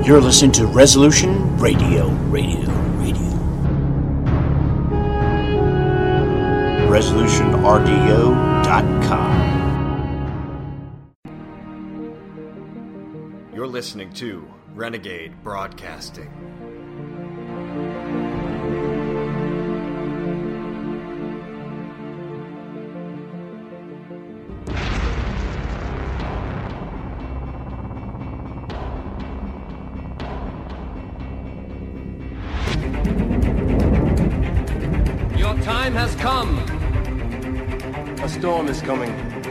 You're listening to Resolution Radio. RevolutionRDO.com. You're listening to Renegade Broadcasting. Your time has come. A storm is coming.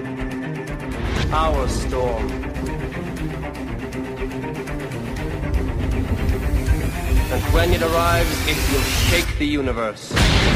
Our storm. And when it arrives, it will shake the universe.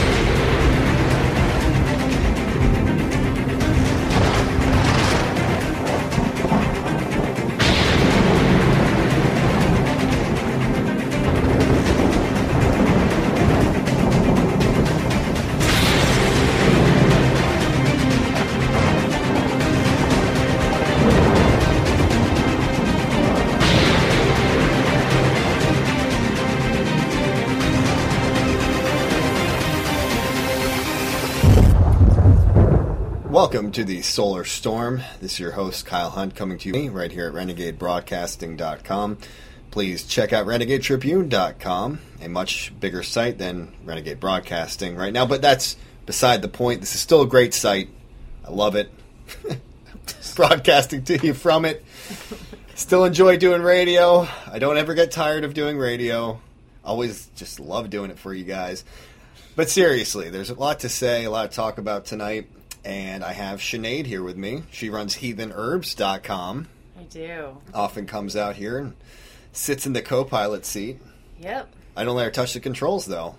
Welcome to the Solar Storm. This is your host, Kyle Hunt, coming to you right here at RenegadeBroadcasting.com. Please check out RenegadeTribune.com, a much bigger site than Renegade Broadcasting right now, but that's beside the point. This is still a great site. I love it. Broadcasting to you from it. Still enjoy doing radio. I don't ever get tired of doing radio. Always just love doing it for you guys. But seriously, there's a lot to say, a lot to talk about tonight. And I have Sinead here with me. She runs heathenherbs.com. I do. Often comes out here and sits in the co-pilot seat. Yep. I don't let her touch the controls, though.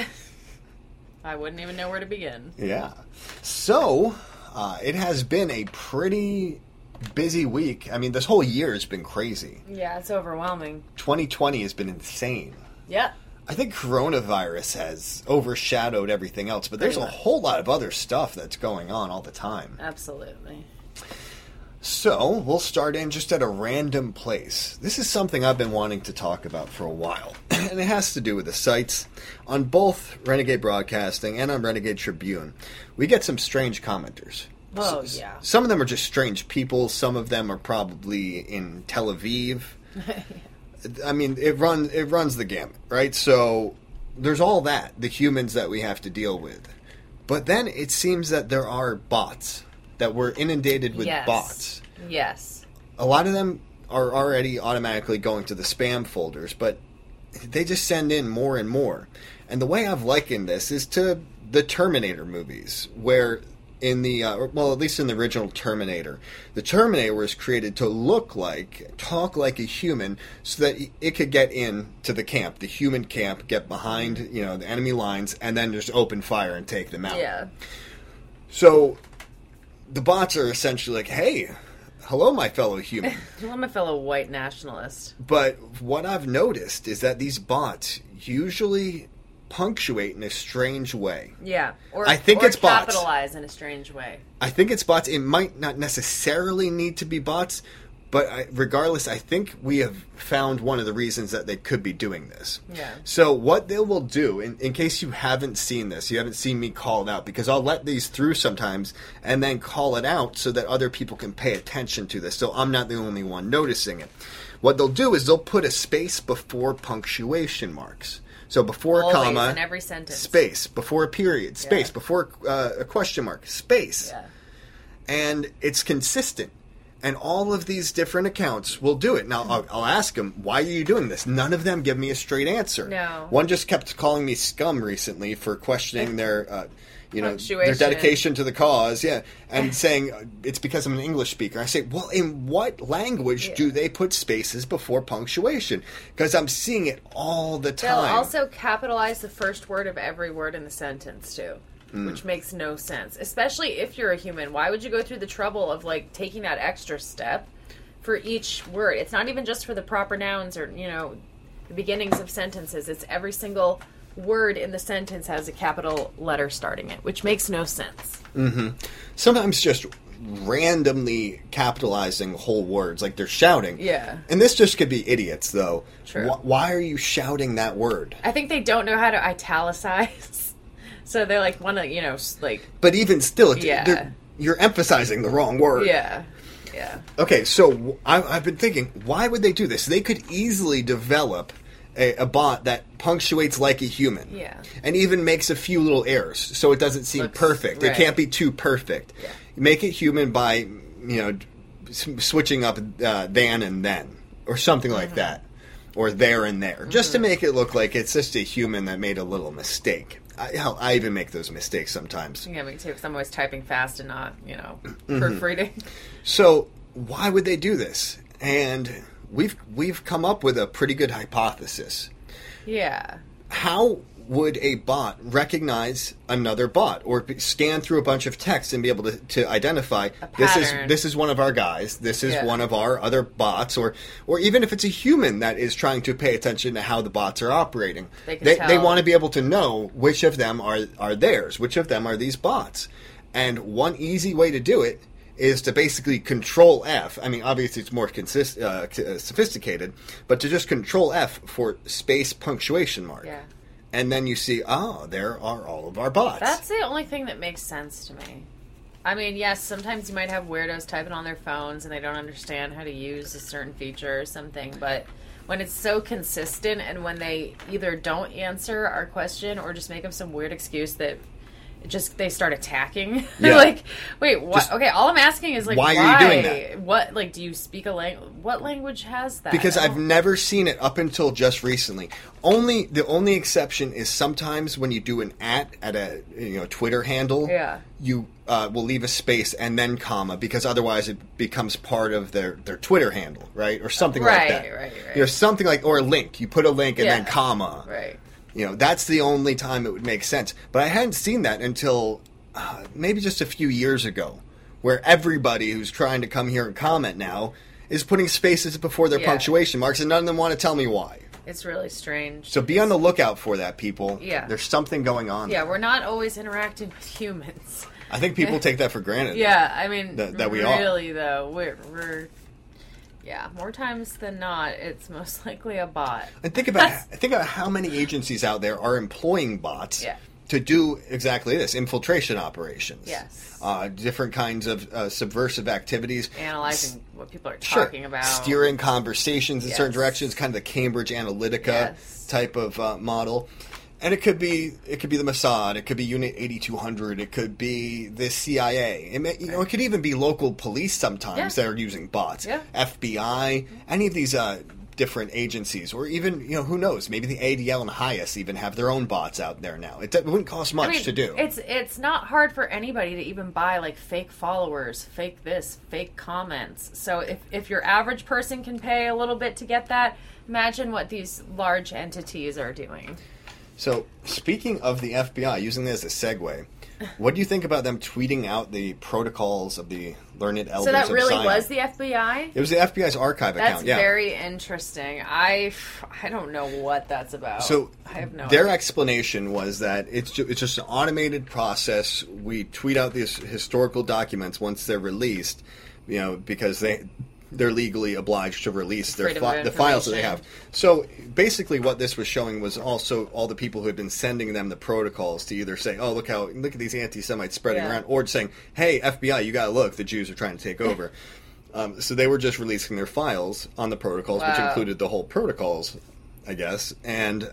I wouldn't even know where to begin. Yeah. So, it has been a pretty busy week. I mean, this whole year has been crazy. Yeah, it's overwhelming. 2020 has been insane. Yep. I think coronavirus has overshadowed everything else, but there's a whole lot of other stuff that's going on all the time. Absolutely. So, we'll start in just at a random place. This is something I've been wanting to talk about for a while, and it has to do with the sites. On both Renegade Broadcasting and on Renegade Tribune, we get some strange commenters. Oh, yeah. Some of them are just strange people. Some of them are probably in Tel Aviv. I mean, it runs the gamut, right? So there's all that, the humans that we have to deal with. But then it seems that there are bots, that we're inundated with bots. Yes. A lot of them are already automatically going to the spam folders, but they just send in more and more. And the way I've likened this is to the Terminator movies, where in the, well, at least in the original Terminator, the Terminator was created to talk like a human so that it could get into the camp, the human camp, get behind, the enemy lines, and then just open fire and take them out. Yeah. So the bots are essentially like, hey, hello, my fellow human. Hello, my fellow white nationalist. But what I've noticed is that these bots usually punctuate in a strange way. Yeah. I think it's bots. Capitalize in a strange way. I think it's bots. It might not necessarily need to be bots, but regardless, I think we have found one of the reasons that they could be doing this. Yeah. So what they will do, in case you haven't seen this, you haven't seen me call it out, because I'll let these through sometimes and then call it out so that other people can pay attention to this, so I'm not the only one noticing it. What they'll do is they'll put a space before punctuation marks. So before a comma, in every sentence. Space. Before a period, space. Before a question mark, space. Yeah. And it's consistent. And all of these different accounts will do it. Now, I'll ask them, why are you doing this? None of them give me a straight answer. No. One just kept calling me scum recently for questioning their punctuation. their dedication to the cause, and saying it's because I'm an English speaker. I say, well, in what language do they put spaces before punctuation? Because I'm seeing it all the time. They'll also capitalize the first word of every word in the sentence, too, which makes no sense. Especially if you're a human. Why would you go through the trouble of, taking that extra step for each word? It's not even just for the proper nouns or, the beginnings of sentences. It's every single word in the sentence has a capital letter starting it, which makes no sense. Mm-hmm. Sometimes just randomly capitalizing whole words, like they're shouting. Yeah. And this just could be idiots, though. True. Why are you shouting that word? I think they don't know how to italicize. So they like want to, like... But even still, Yeah. you're emphasizing the wrong word. Yeah. Okay, so I've been thinking, why would they do this? They could easily develop a bot that punctuates like a human. Yeah. And even makes a few little errors, so it doesn't seem perfect. Right. It can't be too perfect. Yeah. Make it human by, switching up than and then, or something like that. Or there and there. Just to make it look like it's just a human that made a little mistake. I even make those mistakes sometimes. Yeah, me too, because I'm always typing fast and not, proofreading. So why would they do this? And we've come up with a pretty good hypothesis. Yeah. How would a bot recognize another bot, or scan through a bunch of text and be able to identify this is one of our guys, this is one of our other bots, or even if it's a human that is trying to pay attention to how the bots are operating, they want to be able to know which of them are theirs, which of them are these bots. And one easy way to do it is to basically Control F. I mean, obviously it's more sophisticated, but to just Control F for space punctuation mark. Yeah. And then you see, there are all of our bots. That's the only thing that makes sense to me. I mean, yes, sometimes you might have weirdos typing on their phones and they don't understand how to use a certain feature or something, but when it's so consistent and when they either don't answer our question or just make up some weird excuse that they start attacking. Yeah. Like, wait, what? Okay, all I'm asking is, like, why are you doing that? What, like, do you speak a language? What language has that? Because I've never seen it up until just recently. The only exception is sometimes when you do an at a Twitter handle, you will leave a space and then comma, because otherwise it becomes part of their Twitter handle, right? Or something like that. Right. Something like, or a link. You put a link and then comma. Right. That's the only time it would make sense. But I hadn't seen that until maybe just a few years ago, where everybody who's trying to come here and comment now is putting spaces before their punctuation marks, and none of them want to tell me why. It's really strange. So be on the lookout for that, people. Yeah. There's something going on there. We're not always interacting with humans. I think people take that for granted. Yeah, I mean, that we are. Really, though, we're more times than not, it's most likely a bot. And think about how many agencies out there are employing bots to do exactly this: infiltration operations. Yes. Different kinds of subversive activities. Analyzing what people are talking about. Steering conversations in certain directions, kind of the Cambridge Analytica type of model. And it could be the Mossad, it could be Unit 8200, it could be the CIA. It could even be local police sometimes that are using bots. Yeah. FBI, any of these different agencies, or even, who knows, maybe the ADL and HIAS even have their own bots out there now. It wouldn't cost much to do. It's not hard for anybody to even buy, like, fake followers, fake this, fake comments. So if your average person can pay a little bit to get that, imagine what these large entities are doing. So, speaking of the FBI, using this as a segue, what do you think about them tweeting out the protocols of the learned elders of Zion? So that really was the FBI? It was the FBI's archive account, That's very interesting. I don't know what that's about. So, I have no their idea. explanation was that it's just an automated process. We tweet out these historical documents once they're released, because they're legally obliged to release the files that they have. So basically what this was showing was also all the people who had been sending them the protocols to either say, look at these anti-Semites spreading around, or saying, hey, FBI, you gotta look, the Jews are trying to take over. So they were just releasing their files on the protocols, which included the whole protocols, I guess, and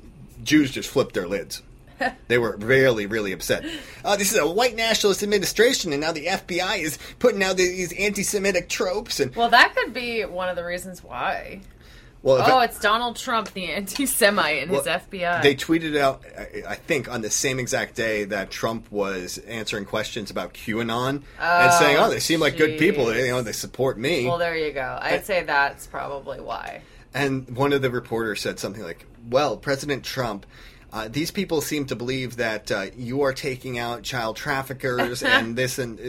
Jews just flipped their lids. They were really, really upset. This is a white nationalist administration, and now the FBI is putting out these anti-Semitic tropes. And that could be one of the reasons why. Well, it's Donald Trump, the anti-Semite, and his FBI. They tweeted out, I think, on the same exact day that Trump was answering questions about QAnon and saying, they seem like good people. They support me. Well, there you go. I'd say that's probably why. And one of the reporters said something like, well, President Trump... these people seem to believe that you are taking out child traffickers and this and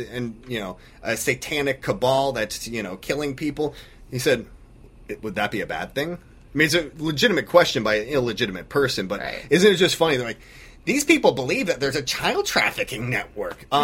a satanic cabal that's killing people. He said, would that be a bad thing? I mean, it's a legitimate question by an illegitimate person, but isn't it just funny? They're like, these people believe that there's a child trafficking network.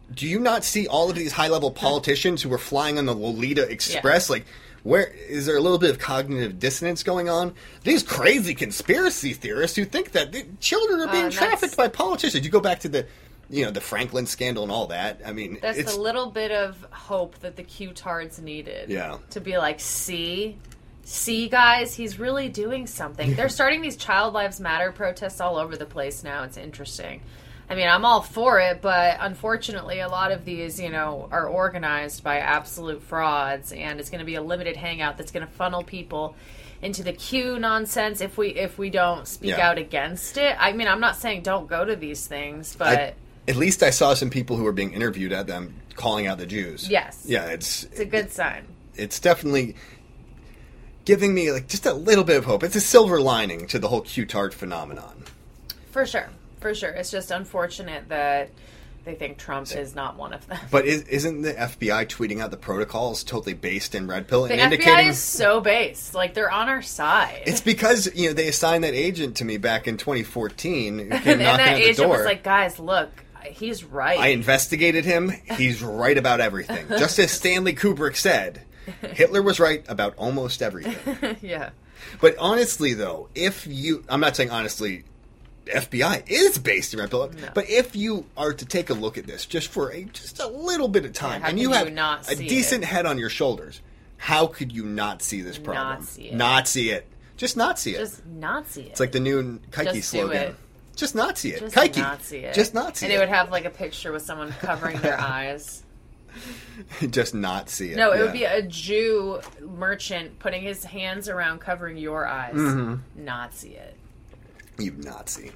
do you not see all of these high-level politicians who were flying on the Lolita Express? Like, where is there a little bit of cognitive dissonance going on? These crazy conspiracy theorists who think that children are being trafficked by politicians. You go back to the Franklin scandal and all that. I mean, that's the little bit of hope that the Q-tards needed. Yeah. To be like, see, guys, he's really doing something. They're starting these Child Lives Matter protests all over the place now. It's interesting. I mean, I'm all for it, but unfortunately, a lot of these, are organized by absolute frauds, and it's going to be a limited hangout that's going to funnel people into the Q nonsense if we don't speak out against it. I mean, I'm not saying don't go to these things, but at least I saw some people who were being interviewed at them calling out the Jews. Yes. Yeah, it's a good sign. It's definitely giving me just a little bit of hope. It's a silver lining to the whole Q-tard phenomenon. For sure. It's just unfortunate that they think Trump is not one of them. But isn't the FBI tweeting out the protocols totally based in Red Pill? The FBI is so based. Like, they're on our side. It's because, they assigned that agent to me back in 2014 who came and knocking that at the agent door. was like, guys, look, he's right. I investigated him. He's right about everything. Just as Stanley Kubrick said, Hitler was right about almost everything. Yeah. But honestly, though, I'm not saying honestly, FBI is based in Red Pill, but if you are to take a look at this just for just a little bit of time, and you have a decent head on your shoulders, how could you not see this problem? Not see it. Just not see it. Just not see it. It's like the new Kike slogan. Just not see it. Just Kike. not see it. Just not see it. And it would have like a picture with someone covering their eyes. Just not see it. No, it would be a Jew merchant putting his hands around covering your eyes. Mm-hmm. Not see it. You Nazi.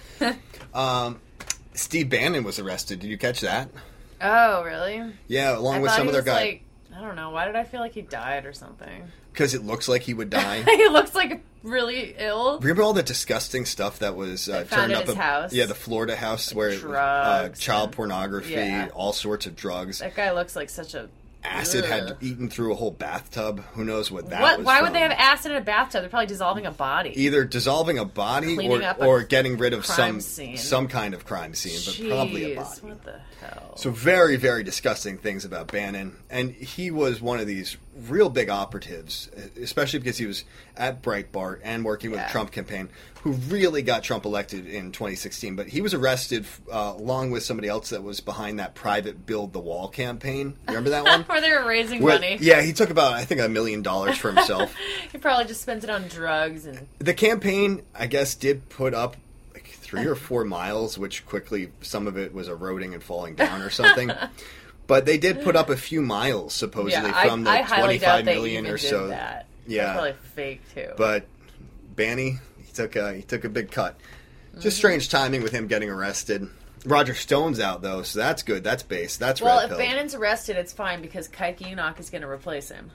Steve Bannon was arrested. Did you catch that? Oh, really? Yeah, along with some other guy. Like, I don't know. Why did I feel like he died or something? Because it looks like he would die. He looks like really ill. Remember all the disgusting stuff that was turned up at his house? Yeah, the Florida house where drugs child pornography, all sorts of drugs. That guy looks like such a... Acid had eaten through a whole bathtub. Who knows what that was Why from. would they have acid in a bathtub? They're probably dissolving a body. Either dissolving a body or getting rid of some kind of crime scene, but probably a body. What the hell? So very, very disgusting things about Bannon. And he was one of these real big operatives, especially because he was at Breitbart and working with the Trump campaign, who really got Trump elected in 2016. But he was arrested along with somebody else that was behind that private Build the Wall campaign. You remember that one? Where they were raising money. Yeah, he took about, I think, $1 million for himself. He probably just spent it on drugs. And the campaign, I guess, did put up 3 or 4 miles, which quickly, some of it was eroding and falling down or something. But they did put up a few miles, supposedly, from the 25 million or so. That. Yeah, that's probably fake too. But Banny, he took a big cut. Just strange timing with him getting arrested. Roger Stone's out though, so that's good. That's base. That's well. Red If Pill. Bannon's arrested, it's fine because Kike Enoch is going to replace him.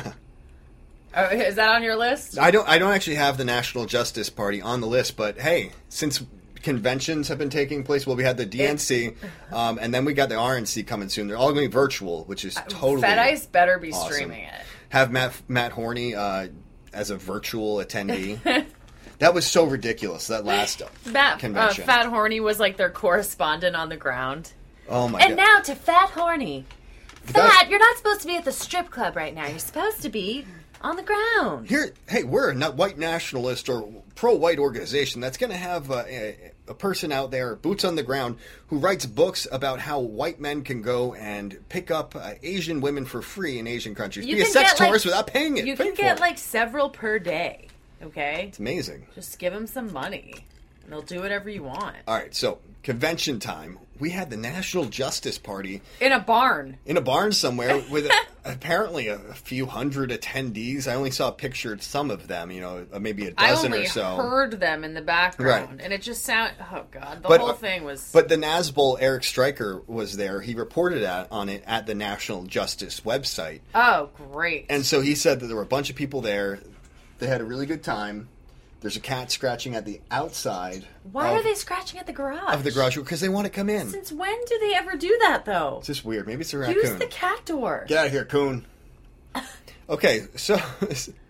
Is that on your list? I don't actually have the National Justice Party on the list, but hey, since conventions have been taking place, well, we had the DNC, and then we got the RNC coming soon. They're all going to be virtual, which is totally Fed Ice better be awesome. streaming it. Have Matt Horney as a virtual attendee. That was so ridiculous, that last convention. Fat Horny was like their correspondent on the ground. Oh my God. God. And now to Fat Horny. Fat, you're not supposed to be at the strip club right now. You're supposed to be on the ground. Here, hey, we're a white nationalist or pro-white organization that's going to have a person out there, boots on the ground, who writes books about how white men can go and pick up Asian women for free in Asian countries. Be a sex tourist without paying it. You can get like several per day. Okay? It's amazing. Just give them some money, and they'll do whatever you want. All right, so convention time. We had the National Justice Party. In a barn. In a barn somewhere with apparently a few hundred attendees. I only saw pictured some of them, maybe a dozen or so. I only heard them in the background. Right. And it just sounded, oh God, the whole thing was... But the NASBOL, Eric Stryker, was there. He reported on it at the National Justice website. Oh, great. And so he said that there were a bunch of people there. They had a really good time. There's a cat scratching at the outside. Why are they scratching at the garage? Of the garage, because they want to come in. Since when do they ever do that, though? It's just weird. Maybe it's a raccoon. Use the cat door. Get out of here, coon. Okay, so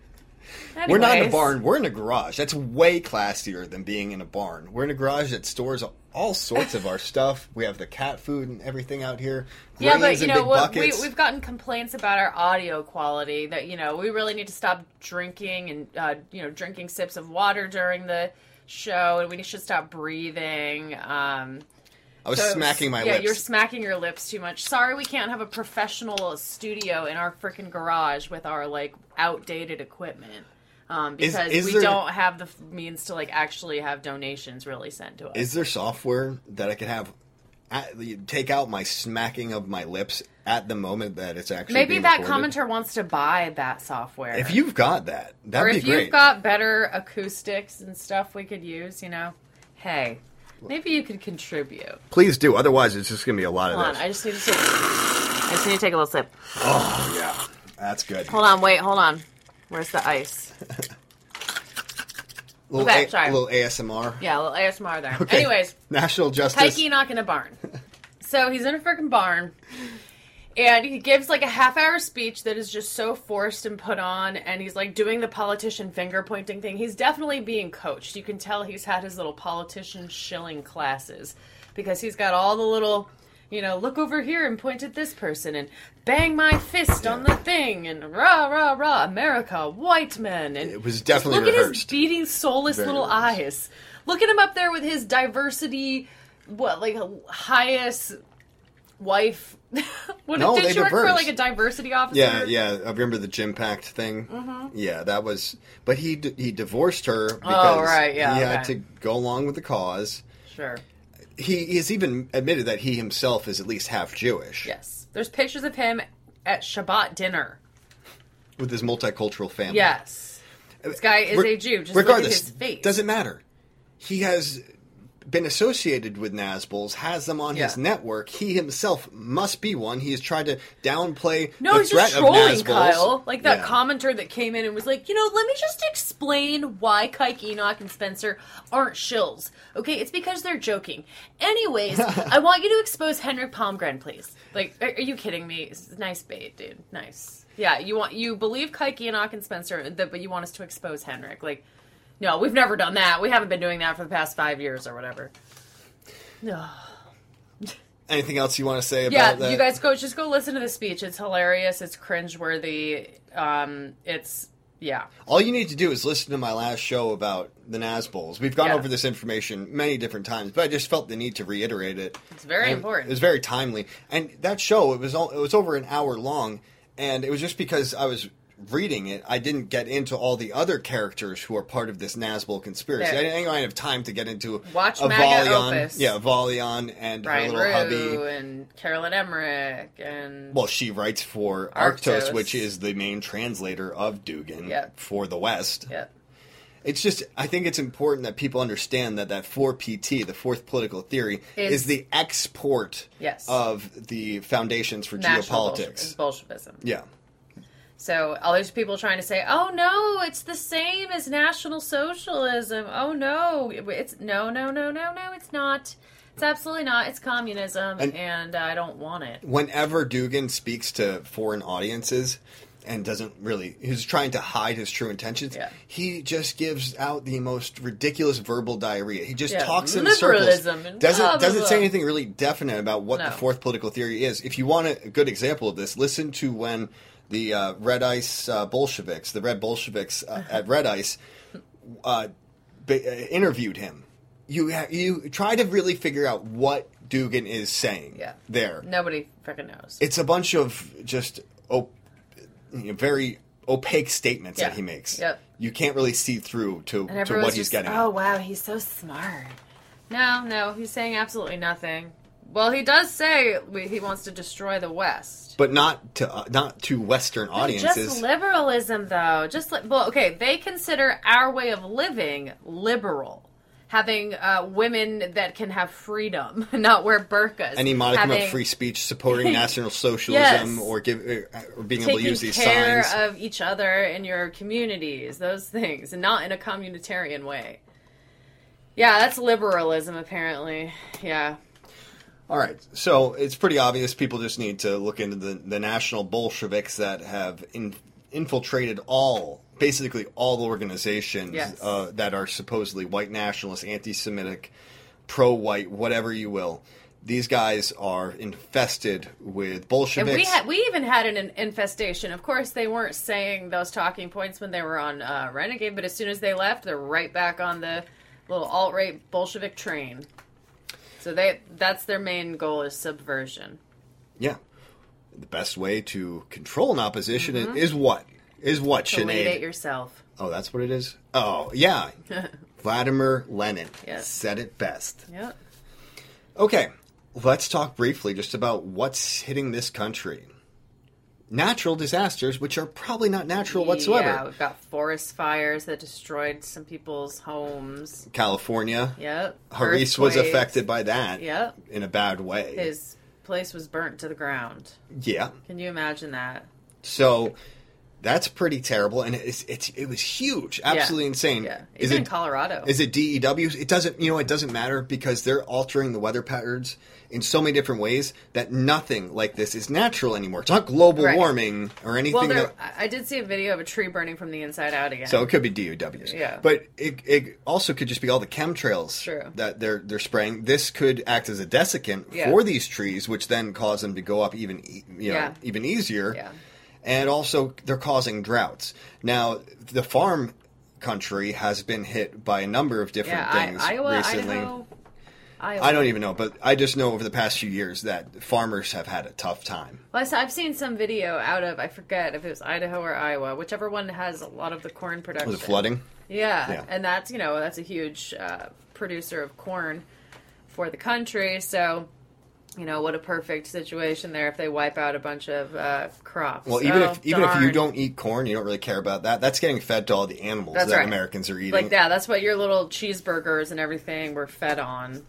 We're not in a Anyways. barn. We're in a garage. That's way classier than being in a barn. We're in a garage that stores all sorts of our stuff. We have the cat food and everything out here. Yeah, but Grains you in know big what? buckets. We've gotten complaints about our audio quality. That we really need to stop drinking and drinking sips of water during the show, and we should stop breathing. I was smacking my lips. lips. You're smacking your lips too much. Sorry, we can't have a professional studio in our freaking garage with our outdated equipment. Because we don't have the means to actually have donations really sent to us. Is there software that I could have take out my smacking of my lips at the moment that it's actually Maybe being that recorded? commenter wants to buy that software. If you've got that, or that'd be if great. you've got better acoustics and stuff we could use, hey, maybe you could contribute. Please do. Otherwise, it's just going to be a lot Hold of on, this. I just need to take a little sip. Oh, yeah. That's good. Hold on. Where's the ice? Okay, sorry. Little ASMR. Yeah, a little ASMR there. Okay. Anyways, National Justice. Tyke Enoch in a barn. So he's in a freaking barn, and he gives a half-hour speech that is just so forced and put on, and he's doing the politician finger-pointing thing. He's definitely being coached. You can tell he's had his little politician shilling classes, because he's got all the little, look over here and point at this person, and bang my fist on the thing, and rah, rah, rah, America, white men. And it was definitely look at his rehearsed. beating, soulless Very little rehearsed. eyes. Look at him up there with his diversity, highest wife. No, did they she work for diverse. a diversity officer? Yeah. I remember the Gym Pact thing. Mm-hmm. Yeah, that was... But he divorced her because right, yeah, he had okay. to go along with the cause. Sure. He has even admitted that he himself is at least half Jewish. Yes. There's pictures of him at Shabbat dinner. With his multicultural family. Yes. This guy is a Jew. Just regardless, look at his face. Doesn't matter. He has been associated with Nazbols, has them on his network. He himself must be one. He has tried to downplay No, the he's threat just of trolling Nazbols. Kyle. Like that Yeah. commenter that came in and was like, let me just explain why Kike Enoch and Spencer aren't shills. Okay, it's because they're joking. Anyways, I want you to expose Henrik Palmgren, please. Are you kidding me? It's nice bait, dude. Nice. Yeah, you believe Kike Enoch and Spencer, but you want us to expose Henrik. No, we've never done that. We haven't been doing that for the past 5 years or whatever. No. Anything else you want to say about that? You guys just go listen to the speech. It's hilarious. It's cringeworthy. Yeah. All you need to do is listen to my last show about the Nazbols. We've gone Yeah. over this information many different times, but I just felt the need to reiterate it. It's very And important. It was very timely. And that show, it was over an hour long, and it was just because I was reading it, I didn't get into all the other characters who are part of this Nazbol conspiracy. Yeah. I didn't have time to get into Watch MAGA Avalion. Opus. Yeah, Avalion and Brian her little Rue hubby. and Carolyn Emmerich and... Well, she writes for Arctos, Arctos. which is the main translator of Dugan Yep. for the West. Yeah. It's just, I think it's important that people understand that 4PT, the fourth political theory, is the export Yes. of the foundations for National geopolitics. Bolshevism. Yeah. So all these people trying to say, "Oh no, it's the same as National Socialism." Oh no, it's no, it's not. It's absolutely not. It's communism, and I don't want it. Whenever Dugan speaks to foreign audiences and he's trying to hide his true intentions, he just gives out the most ridiculous verbal diarrhea. He just talks in circles. Liberalism and Doesn't blah, blah, say blah. anything really definite about what the fourth political theory is. If you want a good example of this, listen to when the Red Ice Bolsheviks, the Red Bolsheviks at Red Ice, interviewed him. You try to really figure out what Dugan is saying. Yeah. There. Nobody freaking knows. It's a bunch of just very opaque statements that he makes. Yep. You can't really see through to what he's just, getting oh at. wow, he's so smart. No, he's saying absolutely nothing. Well, he does say he wants to destroy the West. But not to Western audiences. Just liberalism, though. They consider our way of living liberal. Having women that can have freedom, not wear burqas. Any modicum of free speech, supporting National Socialism, Yes. or being able to use these taking care signs. of each other in your communities, those things, and not in a communitarian way. Yeah, that's liberalism, apparently. Yeah. All right, so it's pretty obvious. People just need to look into the National Bolsheviks that have infiltrated all basically all organizations Yes. that are supposedly white nationalist, anti-Semitic, pro-white, whatever you will. These guys are infested with Bolsheviks. And we even had an infestation. Of course, they weren't saying those talking points when they were on Renegade, but as soon as they left, they're right back on the little alt-right Bolshevik train. So that's their main goal, is subversion. Yeah. The best way to control an opposition is what? Is what, To lead Sinead? it yourself. Oh, that's what it is? Oh, yeah. Vladimir Lenin Yes. said it best. Yep. Okay, let's talk briefly just about what's hitting this country. Natural disasters, which are probably not natural whatsoever. Yeah, we've got forest fires that destroyed some people's homes. California. Yep. Haris was Earthquakes. affected by that Yep. in a bad way. His place was burnt to the ground. Yeah. Can you imagine that? So that's pretty terrible, and it was huge, absolutely insane. Yeah. Is Even in it Colorado. Is it DEW? It doesn't matter because they're altering the weather patterns in so many different ways that nothing like this is natural anymore. It's not global Right. warming or anything. Well, I did see a video of a tree burning from the inside out again. So it could be DEWs. Yeah. But it also could just be all the chemtrails True. that they're spraying. This could act as a desiccant for these trees, which then cause them to go up even easier. Yeah. And also, they're causing droughts. Now, the farm country has been hit by a number of different things Iowa, recently. Idaho, I don't even know, but I just know over the past few years that farmers have had a tough time. Well, I've seen some video out of, I forget if it was Idaho or Iowa, whichever one has a lot of the corn production. Was it flooding? Yeah. And that's a huge producer of corn for the country. So, what a perfect situation there if they wipe out a bunch of crops. Well, even if you don't eat corn, you don't really care about that. That's getting fed to all the animals that right. Americans are eating. Like that. That's what your little cheeseburgers and everything were fed on.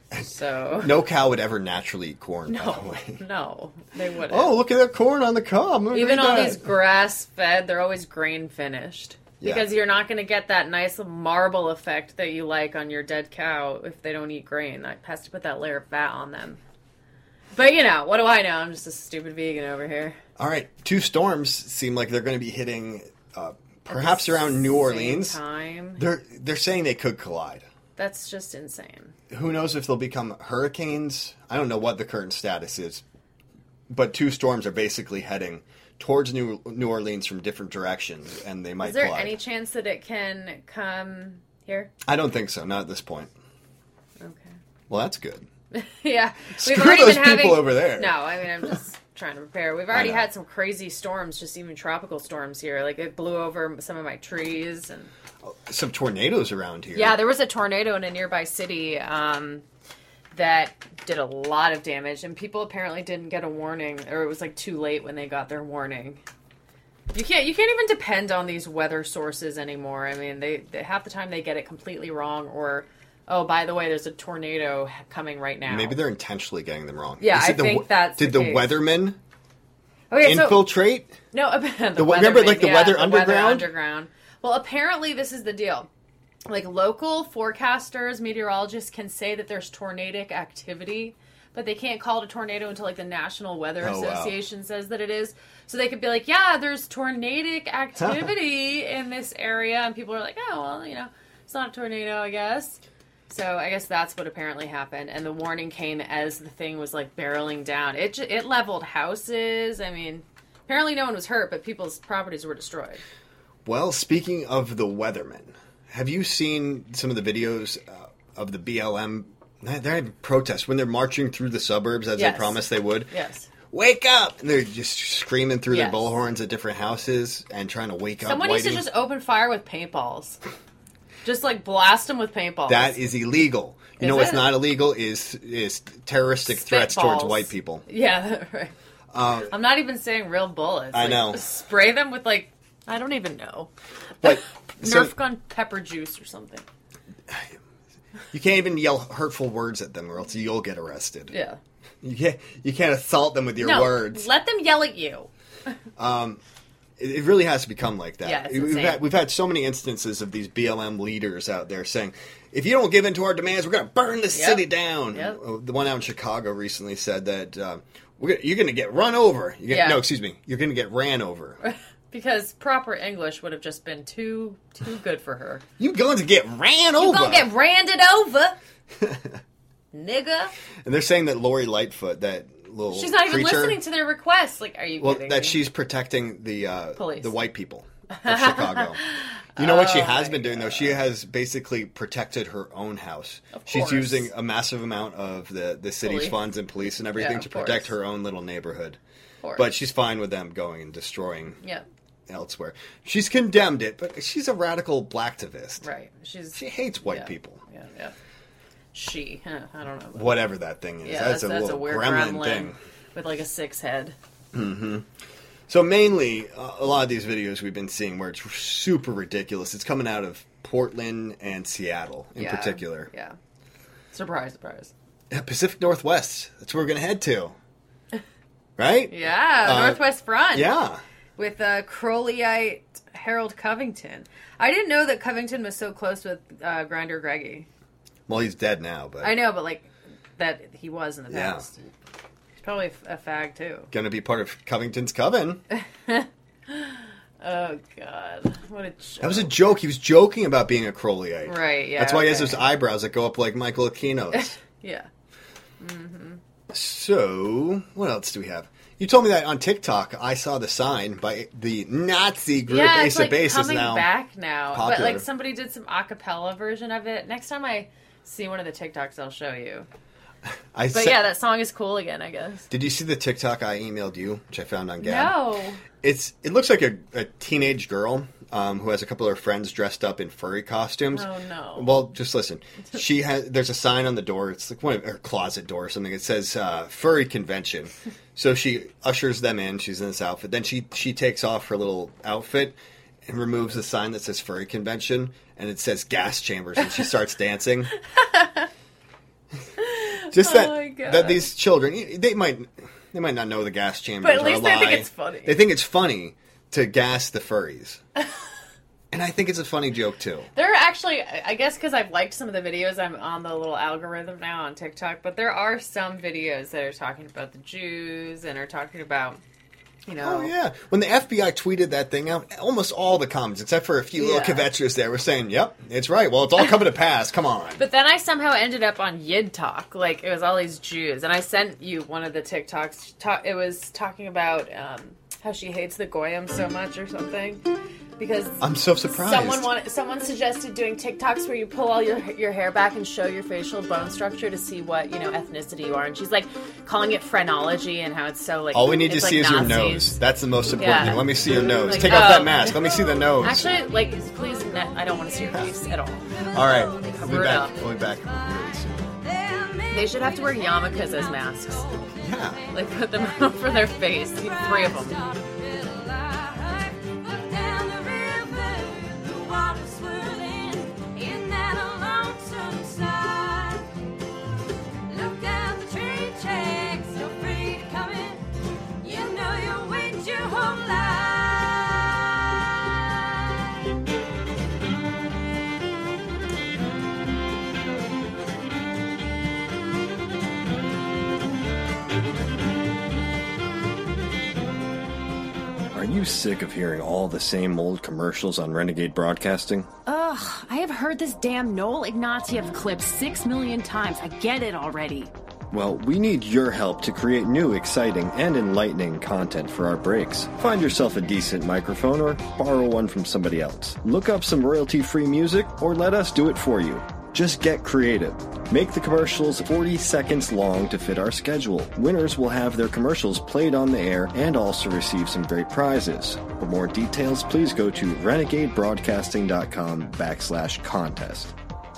So no cow would ever naturally eat corn, by the way. No, they wouldn't. Oh, look at that corn on the cob. Even all these grass-fed, they're always grain-finished. Yeah. Because you're not going to get that nice marble effect that you like on your dead cow if they don't eat grain. That has to put that layer of fat on them. But, what do I know? I'm just a stupid vegan over here. All right, 2 storms seem like they're going to be hitting perhaps around New Orleans. Time. They're saying they could collide. That's just insane. Who knows if they'll become hurricanes? I don't know what the current status is. But 2 storms are basically heading towards New Orleans from different directions, and they might collide. Is there any chance that it can come here? I don't think so, not at this point. Okay. Well, that's good. Yeah. Screw We've already those been people having... over there. No, I'm just trying to prepare. We've already know. had some crazy storms, just even tropical storms here. Like, it blew over some of my trees and... Some tornadoes around here. Yeah, there was a tornado in a nearby city that did a lot of damage, and people apparently didn't get a warning, or it was like too late when they got their warning. You can't even depend on these weather sources anymore. I mean, they half the time they get it completely wrong, or by the way, there's a tornado coming right now. Maybe they're intentionally getting them wrong. Yeah, I think that's Did the the case. weathermen Okay, infiltrate? No, remember, like, the weather underground? underground. Well, apparently this is the deal. Like, local forecasters, meteorologists can say that there's tornadic activity, but they can't call it a tornado until, like, the National Weather Association says that it is. So they could be like, yeah, there's tornadic activity in this area, and people are like, oh, well, it's not a tornado, I guess. So I guess that's what apparently happened, and the warning came as the thing was, like, barreling down. It leveled houses. I mean, apparently no one was hurt, but people's properties were destroyed. Well, speaking of the weathermen, have you seen some of the videos of the BLM? They're having protests when they're marching through the suburbs as they promised they would. Yes. Wake up! And they're just screaming through their bullhorns at different houses and trying to wake up. Someone needs to just open fire with paintballs. Just, like, blast them with paintballs. That is illegal. You know what's not illegal is terroristic threats towards white people. Yeah, right. I'm not even saying real bullets. I know. Spray them with, like, I don't even know. But, Nerf gun pepper juice or something. You can't even yell hurtful words at them or else you'll get arrested. Yeah. You can't assault them with your words. Let them yell at you. It really has to become like that. Yeah, it's insane. We've had so many instances of these BLM leaders out there saying, if you don't give in to our demands, we're going to burn this city down. Yep. The one out in Chicago recently said that you're going to get run over. You're going to get ran over. Because proper English would have just been too good for her. You going to get ran over. You gonna get randed over, nigga. And they're saying that Lori Lightfoot, that little She's not even creature, listening to their requests. Like, are you kidding that me? she's protecting the Police. the white people of Chicago. You know what she has been doing, though? She has basically protected her own house. She's course. using a massive amount of the city's Police. funds and police and everything Yeah, to of protect course. her own little neighborhood. Of course. But she's fine with them going and destroying Yeah. elsewhere. She's condemned it, but she's a radical blacktivist. Right. She hates white people. Yeah. I don't know. Whatever that thing is. Yeah, that's a little weird gremlin thing. with like a 6 head. So mainly, a lot of these videos we've been seeing where it's super ridiculous. It's coming out of Portland and Seattle in particular. Yeah. Surprise. Yeah, Pacific Northwest. That's where we're going to head to. Right? Yeah, Northwest Front. Yeah. With Crowleyite Harold Covington. I didn't know that Covington was so close with Grinder Greggy. Well, he's dead now, but... I know, but like, that he was in the Yeah. past. He's probably a fag, too. Going to be part of Covington's coven. Oh, God. What a joke. That was a joke. He was joking about being a Crowleyite. Right, yeah. That's why he has okay. those eyebrows that go up like Michael Aquino's. Yeah. So, what else do we have? You told me that on TikTok, I saw the sign by the Nazi group Yeah, Ace it's of like Base is coming now back now. popular. But like somebody did some a cappella version of it. Next time I see one of the TikToks, I'll show you. But yeah, that song is cool again, I guess. Did you see the TikTok I emailed you, which I found on Gab? No. It looks like a teenage girl who has a couple of her friends dressed up in furry costumes. Oh, no. Well, just listen. There's a sign on the door. It's like one of her closet door or something. It says furry convention. So she ushers them in. She's in this outfit. Then she takes off her little outfit and removes the sign that says furry convention, and it says gas chambers, and she starts dancing. Just Oh my God. that these children, they might not know the gas chambers. But at least are a they think lie. it's funny. They think it's funny to gas the furries. And I think it's a funny joke, too. There are actually, I guess because I've liked some of the videos, I'm on the little algorithm now on TikTok, but there are some videos that are talking about the Jews and are talking about, you know... Oh, yeah. When the FBI tweeted that thing out, almost all the comments, except for a few little kvetchers there, were saying, yep, it's right. Well, it's all coming to pass. Come on. But then I somehow ended up on Yid Talk. Like, it was all these Jews. And I sent you one of the TikToks. It was talking about how she hates the Goyim so much or something. Because I'm so surprised. Someone suggested doing TikToks where you pull all your hair back and show your facial bone structure to see what, ethnicity you are. And she's like calling it phrenology and how it's so like... All we need to see is your Nazis. nose. That's the most important Yeah. thing. Let me see your nose. Like, Take off that mask. Let me see the nose. Actually, please, I don't want to see your face at all. All right. We'll Cover be it back. up. We'll be back really soon. They should have to wear yarmulkes as masks. Yeah. Like, put them over their face. 3 of them. Are you sick of hearing all the same old commercials on Renegade Broadcasting? Ugh, I have heard this damn Noel Ignatieff clip 6 million times. I get it already. Well, we need your help to create new, exciting, and enlightening content for our breaks. Find yourself a decent microphone or borrow one from somebody else. Look up some royalty-free music or let us do it for you. Just get creative. Make the commercials 40 seconds long to fit our schedule. Winners will have their commercials played on the air and also receive some great prizes. For more details, please go to renegadebroadcasting.com/contest.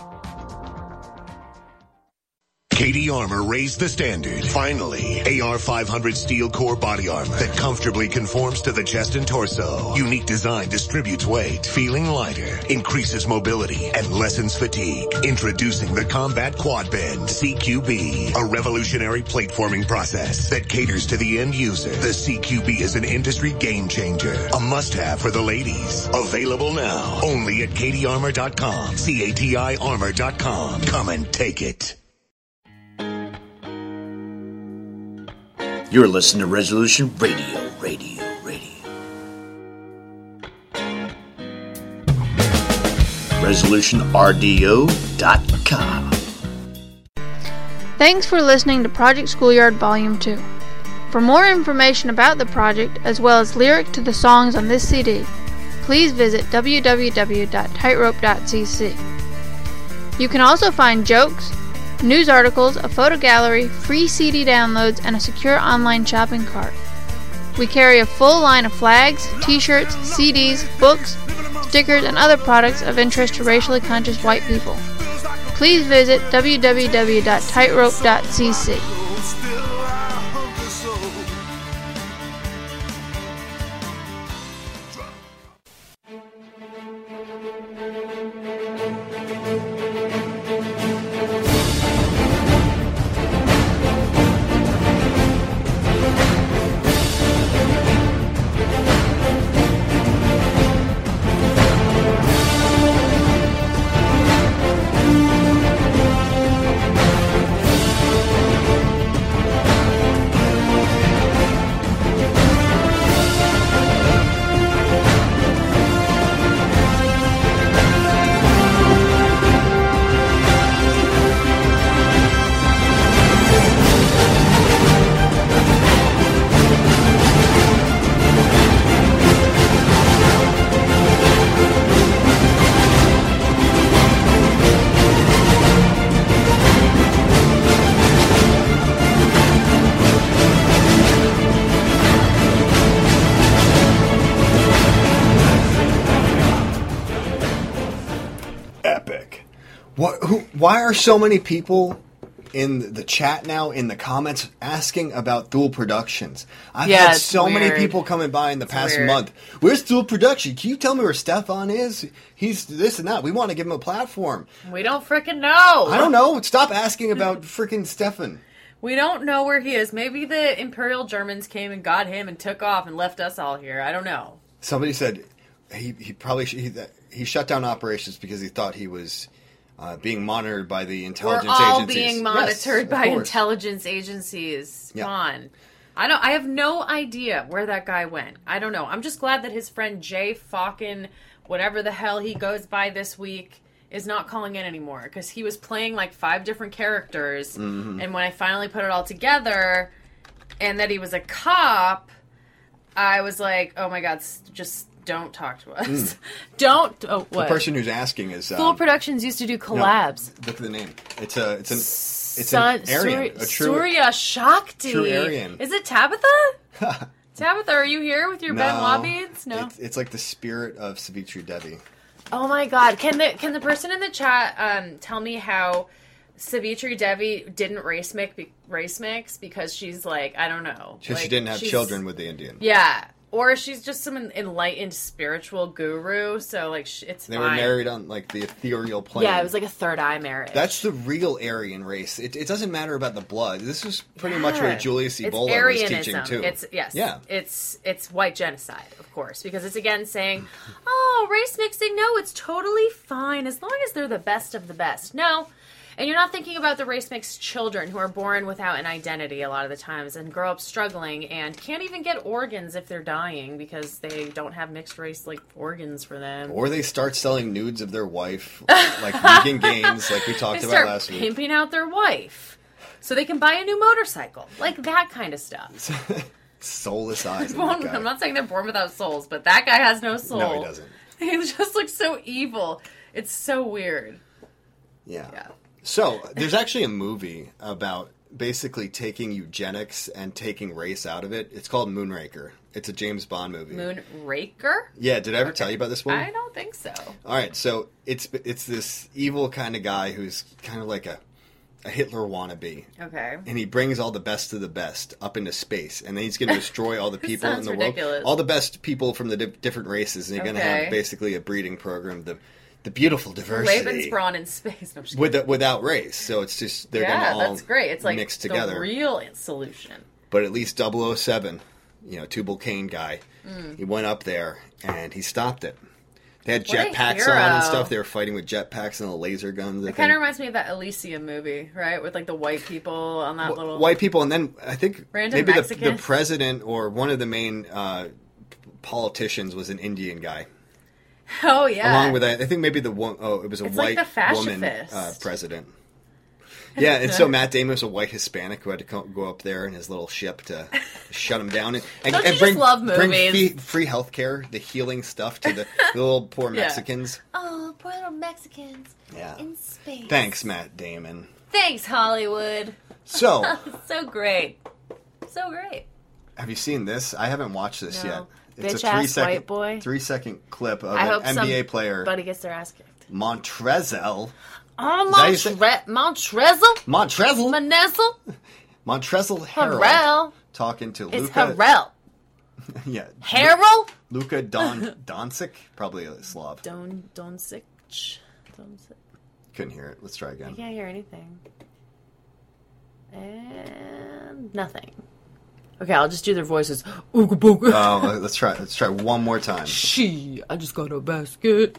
KD Armor raised the standard. Finally, AR-500 steel core body armor that comfortably conforms to the chest and torso. Unique design distributes weight, feeling lighter, increases mobility, and lessens fatigue. Introducing the Combat Quad Bend CQB, a revolutionary plate forming process that caters to the end user. The CQB is an industry game changer, a must-have for the ladies. Available now, only at KDArmor.com, CATI Armor.com. Come and take it. You're listening to Resolution Radio. ResolutionRDO.com. Thanks for listening to Project Schoolyard Volume 2. For more information about the project, as well as lyrics to the songs on this CD, please visit www.tightrope.cc. You can also find jokes, news articles, a photo gallery, free CD downloads, and a secure online shopping cart. We carry a full line of flags, t-shirts, CDs, books, stickers, and other products of interest to racially conscious white people. Please visit www.tightrope.cc. Why are so many people in the chat now, in the comments, asking about Thule Productions? I've had so many people coming by in the past month. Where's Thule Production? Can you tell me where Stefan is? He's this and that. We want to give him a platform. We don't frickin' know. I don't know. Stop asking about frickin' Stefan. We don't know where he is. Maybe the Imperial Germans came and got him and took off and left us all here. I don't know. Somebody said he probably he shut down operations because he thought he was being monitored by the intelligence agencies. We're all being monitored by intelligence agencies. Come on. I have no idea where that guy went. I don't know. I'm just glad that his friend Jay Falcon, whatever the hell he goes by this week, is not calling in anymore. Because he was playing like 5 different characters. Mm-hmm. And when I finally put it all together, and that he was a cop, I was like, oh my god, just... don't talk to us. Don't. Oh, what? The person who's asking is Thule Productions used to do collabs. No, look at the name. It's an Aryan. Surya Shakti. True Aryan. Is it Tabitha? Tabitha, are you here with your Benoit beads? No. It's like the spirit of Savitri Devi. Oh my god! Can the person in the chat tell me how Savitri Devi didn't race mix because she's like, I don't know. Because she didn't have children with the Indian. Yeah. Or she's just some enlightened spiritual guru, so, like, it's They were married on, like, the ethereal plane. Yeah, it was like a third eye marriage. That's the real Aryan race. It doesn't matter about the blood. This is pretty much what Julius Evola was teaching, too. It's white genocide, of course, because it's, again, saying, oh, race mixing, no, it's totally fine, as long as they're the best of the best. No. And you're not thinking about the race-mixed children who are born without an identity a lot of the times and grow up struggling and can't even get organs if they're dying because they don't have mixed-race like organs for them. Or they start selling nudes of their wife, like vegan gains, like we talked about last week. They start pimping out their wife so they can buy a new motorcycle. Like that kind of stuff. Soulless eyes. I'm not saying they're born without souls, but that guy has no soul. No, he doesn't. He just looks so evil. It's so weird. Yeah. So, there's actually a movie about basically taking eugenics and taking race out of it. It's called Moonraker. It's a James Bond movie. Moonraker? Yeah, did I ever tell you about this one? I don't think so. All right, so it's this evil kind of guy who's kind of like a Hitler wannabe. Okay. And he brings all the best of the best up into space. And then he's going to destroy all the people in the ridiculous. world. All the best people from the different races. And he's going to have basically a breeding program. The beautiful diversity. Lebensbraun in space. No, without race. So it's just, they're going to all that's great. It's like mixed together. The real solution. But at least 007, Tubal Cain guy, he went up there and he stopped it. They had jetpacks on and stuff. They were fighting with jetpacks and the laser guns. It kind of reminds me of that Elysium movie, right? With like the white people on that little... White people, and then I think maybe the president or one of the main politicians was an Indian guy. Oh yeah. Along with that, I think maybe it was a It's white like the woman fascist. president. Yeah, and so Matt Damon was a white Hispanic who had to go up there in his little ship to shut him down and bring free health care, the healing stuff to the little poor Mexicans. Oh, poor little Mexicans. Yeah. In space. Thanks, Matt Damon. Thanks, Hollywood. So. So great. So great. Have you seen this? I haven't watched this yet. Bitch It's ass white boy. 3-second clip of I hope an NBA player. Somebody gets their ass kicked. Montrezl. Oh, Montrezl. Montrezl Harrell. Talking to Luka. It's Harrell. Yeah. Harrell? Luka Doncic. Probably a Slav. Doncic. Couldn't hear it. Let's try again. I can't hear anything. And nothing. Okay, I'll just do their voices. Ooga booga. Oh, let's try one more time. I just got a basket.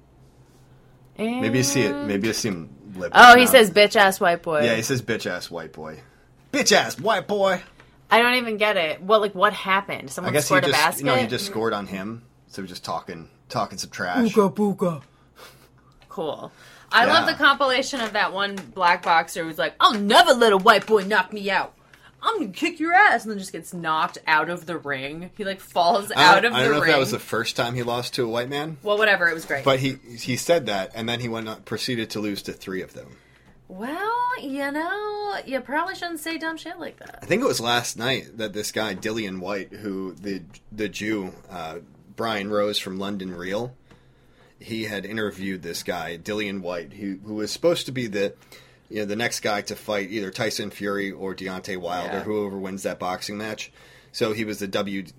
And... Maybe you see it. Maybe you see him lip. Oh, he says bitch ass white boy. Yeah, he says bitch ass white boy. Bitch ass white boy. I don't even get it. What happened? Someone scored a basket? No, he just scored on him. So we're just talking some trash. Ooga booga. Cool. I love the compilation of that one black boxer who's like, I'll never let a white boy knock me out. I'm going to kick your ass. And then just gets knocked out of the ring. He, falls out of the ring. I don't know if that was the first time he lost to a white man. Well, whatever. It was great. But he said that, and then he proceeded to lose to 3 of them. Well, you probably shouldn't say dumb shit like that. I think it was last night that this guy, Dillian White, who the Jew, Brian Rose from London Real, he had interviewed this guy, Dillian White, who was supposed to be the next guy to fight either Tyson Fury or Deontay Wilder, whoever wins that boxing match. So he was the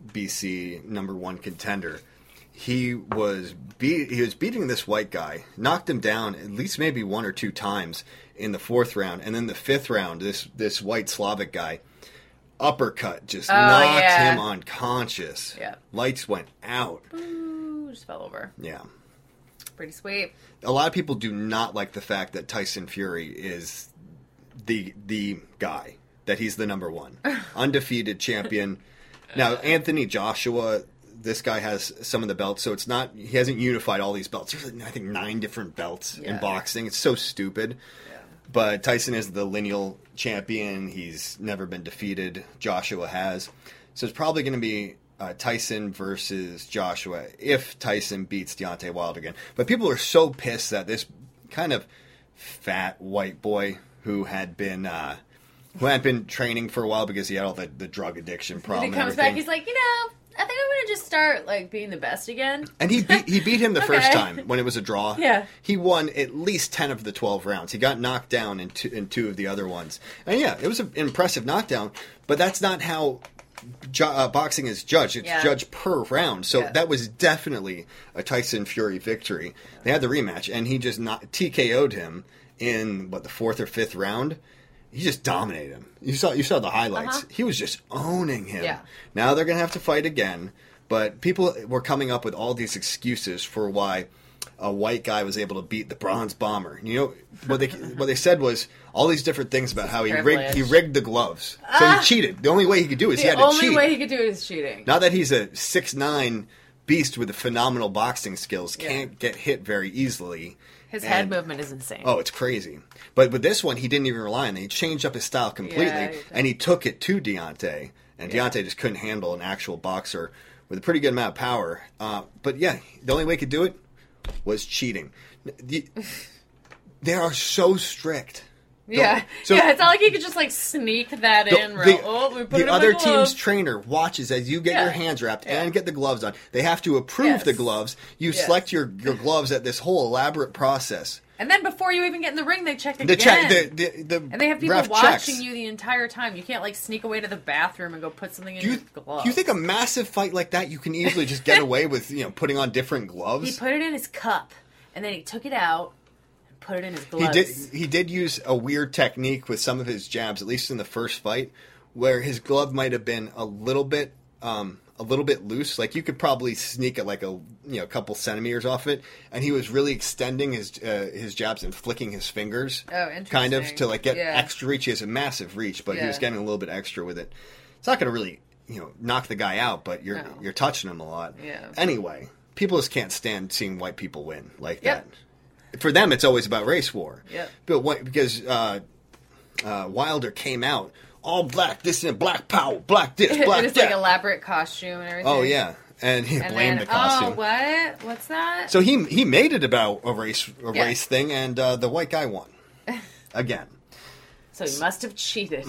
WBC #1 contender. He was beating this white guy, knocked him down at least maybe 1 or 2 times in the 4th round, and then the 5th round, this white Slavic guy uppercut just knocked him unconscious. Yeah, lights went out. Ooh, just fell over. Yeah. Pretty sweet. A lot of people do not like the fact that Tyson Fury is the guy, that he's the #1 undefeated champion. Now Anthony Joshua, this guy has some of the belts, so he hasn't unified all these belts. There's I think 9 different belts in boxing. It's so stupid. Yeah. But Tyson is the lineal champion. He's never been defeated. Joshua has. So it's probably going to be Tyson versus Joshua if Tyson beats Deontay Wilder again. But people are so pissed that this kind of fat white boy who had been training for a while because he had all the drug addiction problem. And he comes back, he's like, I think I'm going to just start being the best again. And he beat him the first time when it was a draw. Yeah. He won at least 10 of the 12 rounds. He got knocked down in 2 of the other ones. And yeah, it was an impressive knockdown, but that's not how boxing is judged. It's judged per round. So that was definitely a Tyson Fury victory. They had the rematch, and he just TKO'd him in the 4th or 5th round. He just dominated him. You saw the highlights. He was just owning him. Yeah. Now they're gonna have to fight again. But people were coming up with all these excuses for why a white guy was able to beat the Bronze Bomber. What they said was all these different things about how he rigged the gloves. So he cheated. The only way he could do it is he had to cheat. The only way he could do it is cheating. Now that he's a 6'9" beast with phenomenal boxing skills, can't get hit very easily. His head movement is insane. Oh, it's crazy. But with this one, he didn't even rely on it. He changed up his style completely, and he took it to Deontay. And Deontay just couldn't handle an actual boxer with a pretty good amount of power. But yeah, the only way he could do it was cheating. They are so strict. Yeah, it's not like you could just sneak that in. The other team's trainer watches as you get your hands wrapped and get the gloves on. They have to approve the gloves. You select your gloves at this whole elaborate process. And then before you even get in the ring, they check again. And they have people watching you the entire time. You can't sneak away to the bathroom and go put something in your gloves. Do you think a massive fight like that you can easily just get away with putting on different gloves? He put it in his cup, and then he took it out. Put it in his gloves. He did use a weird technique with some of his jabs, at least in the first fight, where his glove might have been a little bit loose. You could probably sneak it a couple centimeters off it, and he was really extending his jabs and flicking his fingers. Oh, interesting. Kind of to get extra reach. He has a massive reach, but he was getting a little bit extra with it. It's not going to really knock the guy out, but you're touching him a lot. Yeah. Anyway, people just can't stand seeing white people win like Yep. that. For them, it's always about race war. Yep. But because Wilder came out, all black, this and black power, black this, black It's that. like elaborate costume and everything. Oh, yeah. And he And blamed then, the costume. oh, what? What's that? So he made it about a race Yeah. race thing, and the white guy won. Again. So he must have cheated.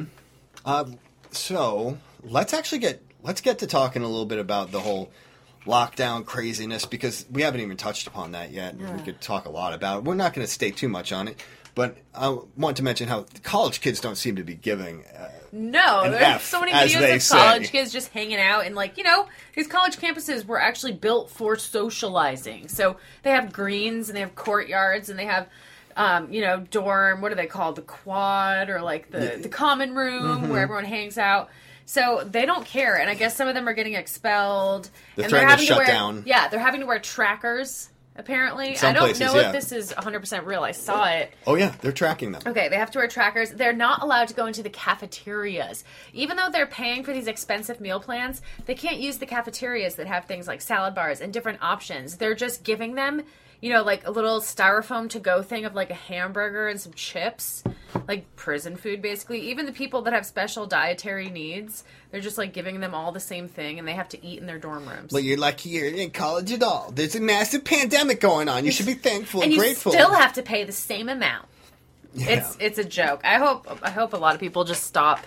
So let's get to talking a little bit about the whole lockdown craziness, because we haven't even touched upon that yet. We could talk a lot about it. We're not going to stay too much on it, but I want to mention how college kids don't seem to be giving. No, an there's F, so many as videos they of say. college kids just hanging out, and like, you know, these college campuses were actually built for socializing. So they have greens and they have courtyards and they have you know, dorm, what are they called? The quad, or like the common room where everyone hangs out. So they don't care, and I guess some of them are getting expelled. They're and threatening to shut wear, down. Yeah, they're having to wear trackers, apparently. Some I don't places, know yeah. if this is 100% real. I saw it. Oh yeah, they're tracking them. Okay, they have to wear trackers. They're not allowed to go into the cafeterias. Even though they're paying for these expensive meal plans, they can't use the cafeterias that have things like salad bars and different options. They're just giving them, you know, like a little styrofoam to-go thing of like a hamburger and some chips. Like prison food, basically. Even the people that have special dietary needs, they're just like giving them all the same thing, and they have to eat in their dorm rooms. Well, you're lucky you're in college at all. There's a massive pandemic going on. You should be thankful and you grateful. still have to pay the same amount. Yeah. It's a joke. I hope a lot of people just stop.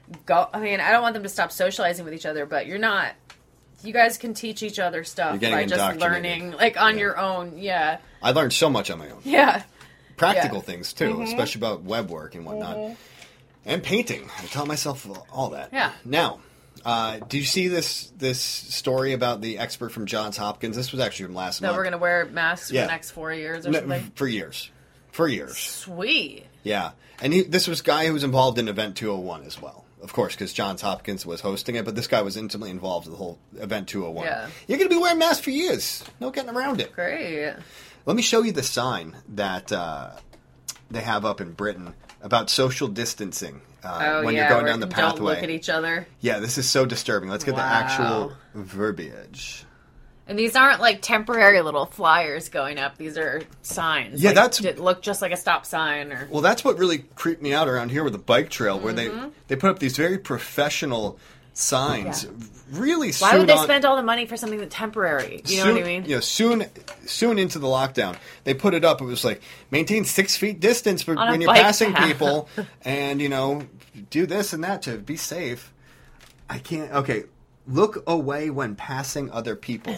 I mean, I don't want them to stop socializing with each other, but you're not. You guys can teach each other stuff You're getting by just indoctrinated. learning, like on your own. Yeah, I learned so much on my own. yeah. Practical Yeah. things too, especially about web work and whatnot, and painting. I taught myself all that. Yeah. Now, did you see this story about the expert from Johns Hopkins? This was actually from last So month. we're gonna wear masks Yeah. for the next 4 years or No, something. for years. Sweet. Yeah, and this was a guy who was involved in Event 201 as well. Of course, because Johns Hopkins was hosting it, but this guy was intimately involved with the whole Event 201. Yeah. You're going to be wearing masks for years. No getting around it. Great. Let me show you the sign that they have up in Britain about social distancing when you're going where down the you pathway. Don't look at each other. Yeah, this is so disturbing. Let's get the Wow. actual verbiage. And these aren't like temporary little flyers going up. These are signs. Yeah, like, that's- that look just like a stop sign. Or Well, that's what really creeped me out around here with the bike trail, where they put up these very professional signs. Really soon why would they on- spend all the money for something that's temporary? You know what I mean? You know, soon into the lockdown, they put it up. It was like maintain 6 feet distance On a when you're bike passing path. people, and you know, do this and that to be safe. I can't. Okay, look away when passing other people.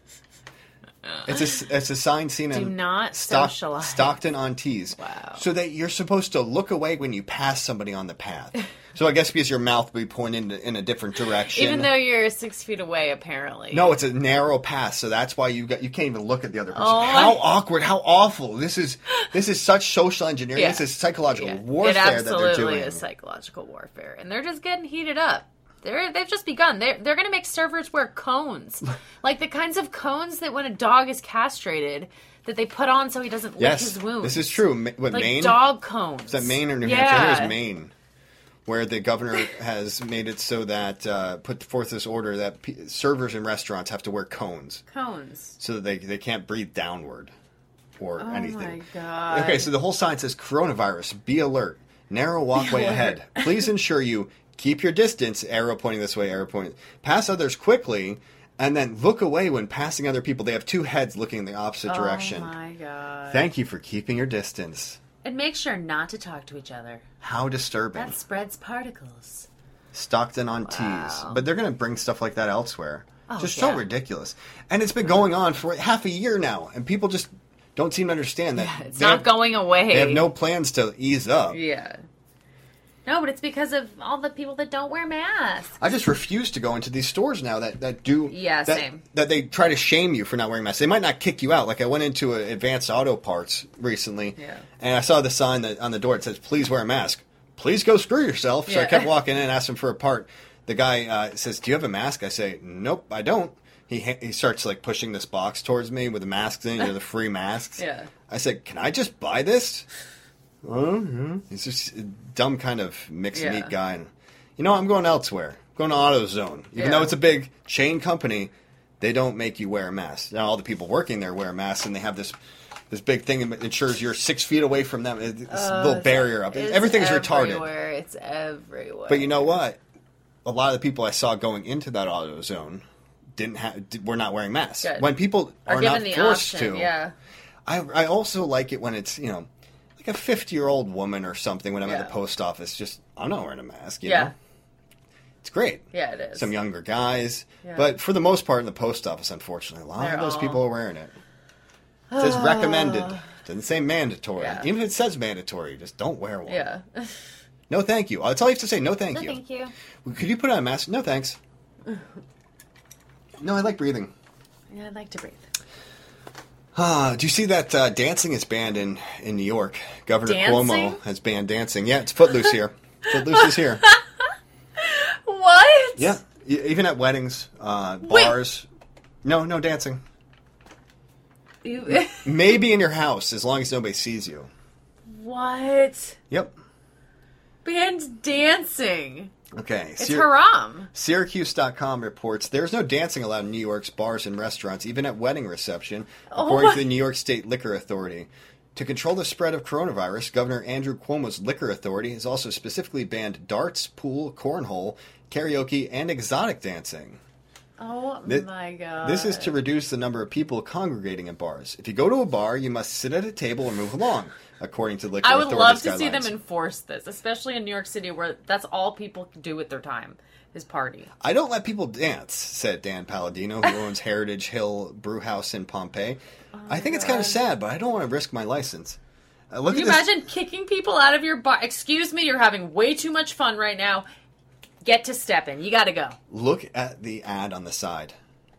It's a sign seen Do in not socialize. Stockton-on-Tees. Wow. So that you're supposed to look away when you pass somebody on the path. So I guess because your mouth will be pointing in a different direction. Even though you're 6 feet away, apparently. No, it's a narrow path, so that's why you can't even look at the other person. Oh. How awkward! How awful! This is such social engineering. Yeah. This is psychological Yeah. warfare It that they're absolutely doing. is psychological warfare, and they're just getting heated up. They've just begun. They're going to make servers wear cones, like the kinds of cones that when a dog is castrated, that they put on so he doesn't lick Yes, his wounds. this is true. What, Like Maine? dog cones. Is that Maine or New Yeah. Hampshire? Here's Maine, where the governor has made it so that put forth this order that servers in restaurants have to wear cones Cones. so that they can't breathe downward or anything. Oh my god. Okay, so the whole sign says coronavirus, be alert. Narrow walkway ahead. Please ensure you keep your distance, arrow pointing this way, arrow pointing. Pass others quickly, and then look away when passing other people. They have two heads looking in the opposite direction. Oh my god. Thank you for keeping your distance. And make sure not to talk to each other. How disturbing. That spreads particles. Stockton-on-Tees. But they're going to bring stuff like that elsewhere. Oh, Just so yeah. ridiculous. And it's been going on for half a year now, and people just don't seem to understand that. It's they not have- going away. They have no plans to ease up. Yeah. No, but it's because of all the people that don't wear masks. I just refuse to go into these stores now that do. Yeah, that, same. That they try to shame you for not wearing masks. They might not kick you out. Like I went into Advanced Auto Parts recently, Yeah. and I saw the sign that on the door it says, "Please wear a mask." Please go screw yourself. So I Yeah. kept walking in and asked him for a part. The guy says, "Do you have a mask?" I say, "Nope, I don't." He starts like pushing this box towards me with the masks in, the free masks. Yeah. I said, "Can I just buy this?" He's just a dumb kind of mixed Yeah. meat guy. And, I'm going elsewhere. I'm going to AutoZone. Even Yeah. though it's a big chain company, They don't make you wear a mask. Now all the people working there wear masks, and they have this big thing that ensures you're 6 feet away from them. It's a little barrier up. Everything's retarded. It's everywhere. But you know what? A lot of the people I saw going into that AutoZone were not wearing masks. Good. When people are not forced to. Yeah. I also like it when it's, like a 50-year-old woman or something when I'm at the post office. Just, I'm not wearing a mask, you know? It's great. Yeah, it is. Some younger guys. Yeah. But for the most part in the post office, unfortunately, a lot of those people are wearing it. It says recommended. It doesn't say mandatory. Yeah. Even if it says mandatory, just don't wear one. Yeah. No, thank you. That's all you have to say. No, thank you. Thank you. Could you put on a mask? No, thanks. No, I like breathing. Yeah, I'd like to breathe. Do you see that dancing is banned in New York? Governor Cuomo has banned dancing. Yeah, it's Footloose here. Footloose is here. What? Yeah, even at weddings, bars. No dancing. Maybe in your house, as long as nobody sees you. What? Yep. Banned dancing. Okay. It's haram. Syracuse.com reports there's no dancing allowed in New York's bars and restaurants, even at wedding reception, according to the New York State Liquor Authority. To control the spread of coronavirus, Governor Andrew Cuomo's Liquor Authority has also specifically banned darts, pool, cornhole, karaoke, and exotic dancing. Oh my God. This is to reduce the number of people congregating in bars. If you go to a bar, you must sit at a table or move along, according to Liquor Authority's guidelines. I would love to see them enforce this, especially in New York City, where that's all people do with their time, is party. I don't let people dance, said Dan Palladino, who owns Heritage Hill Brewhouse in Pompeii. I think it's kind of sad, but I don't want to risk my license. Can you imagine kicking people out of your bar? Excuse me, you're having way too much fun right now. Get to stepping. You gotta go. Look at the ad on the side.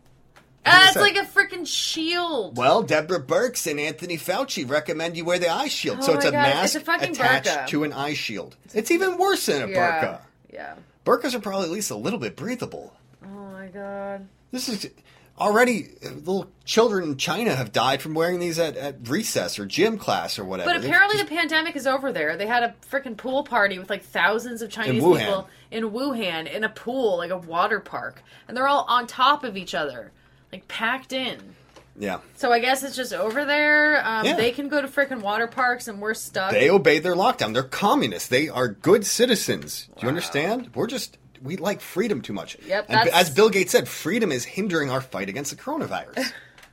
It's like a freaking shield. Well, Deborah Birx and Anthony Fauci recommend you wear the eye shield. So it's a mask attached to an eye shield. It's even worse than a burqa. Yeah. Burqas are probably at least a little bit breathable. Oh my God. This is already, little children in China have died from wearing these at recess or gym class or whatever. But apparently the pandemic is over there. They had a freaking pool party with like thousands of Chinese people in Wuhan in a pool, like a water park. And they're all on top of each other, like packed in. Yeah. So I guess it's just over there. They can go to freaking water parks and we're stuck. They obey their lockdown. They're communists. They are good citizens. Do you understand? We like freedom too much. Yep. And as Bill Gates said, freedom is hindering our fight against the coronavirus.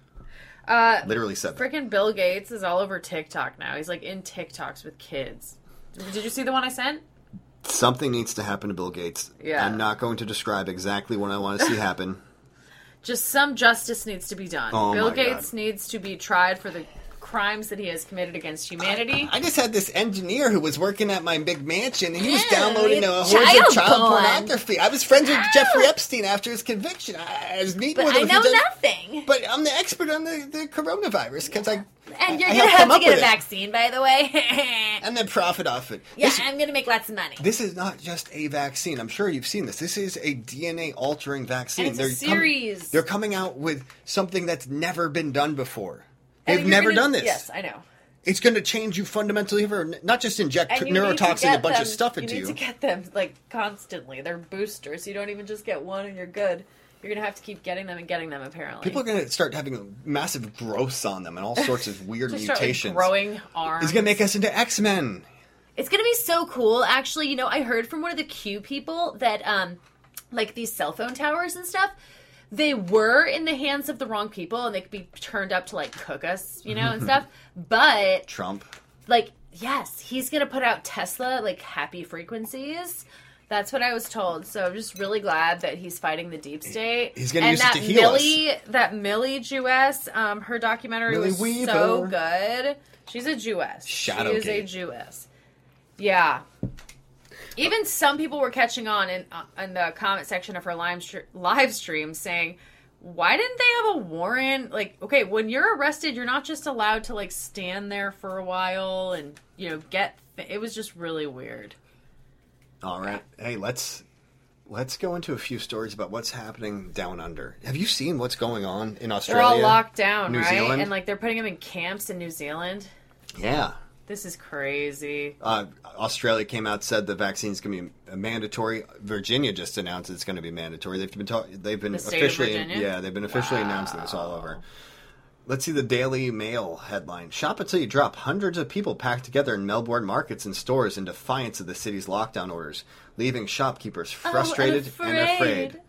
Literally said that. Freaking Bill Gates is all over TikTok now. He's like in TikToks with kids. Did you see the one I sent? Something needs to happen to Bill Gates. Yeah. I'm not going to describe exactly what I want to see happen. Just some justice needs to be done. Bill Gates needs to be tried for the crimes that he has committed against humanity. I just had this engineer who was working at my big mansion, and he was downloading hordes of child pornography. I was friends with Jeffrey Epstein after his conviction. I was meeting with him. I know nothing. But I'm the expert on the coronavirus because And you're going to have to get a vaccine, by the way. And then profit off it. Yeah, I'm going to make lots of money. This is not just a vaccine. I'm sure you've seen this. This is a DNA-altering vaccine. And it's a series. They're coming out with something that's never been done before. They've never done this. Yes, I know. It's going to change you fundamentally, not just inject neurotoxin and a bunch of stuff into you. You need to get them, like, constantly. They're boosters. You don't even just get one and you're good. You're going to have to keep getting them and getting them, apparently. People are going to start having massive growths on them and all sorts of weird mutations. Start, like, growing arms. It's going to make us into X-Men. It's going to be so cool. Actually, I heard from one of the Q people that, like, these cell phone towers and stuff, they were in the hands of the wrong people, and they could be turned up to, like, cook us, and stuff. But Trump. Like, yes, he's going to put out Tesla, like, happy frequencies. That's what I was told. So I'm just really glad that he's fighting the deep state. He's going to use it to heal us. That Millie Jewess, her documentary was so good. She's a Jewess. She is a Jewess. Yeah. Even some people were catching on in the comment section of her live stream saying, why didn't they have a warrant? Like, okay, when you're arrested, you're not just allowed to, like, stand there for a while and, it was just really weird. All right. Hey, let's go into a few stories about what's happening down under. Have you seen what's going on in Australia? They're all locked down, New right? Zealand? And, like, they're putting them in camps in New Zealand. Yeah. This is crazy. Australia came out, said the vaccine's going to be mandatory. Virginia just announced it's going to be mandatory. They've been The state of officially Virginia? they've been officially announcing this all over. Let's see the Daily Mail headline. Shop until you drop. Hundreds of people packed together in Melbourne markets and stores in defiance of the city's lockdown orders, leaving shopkeepers frustrated and afraid.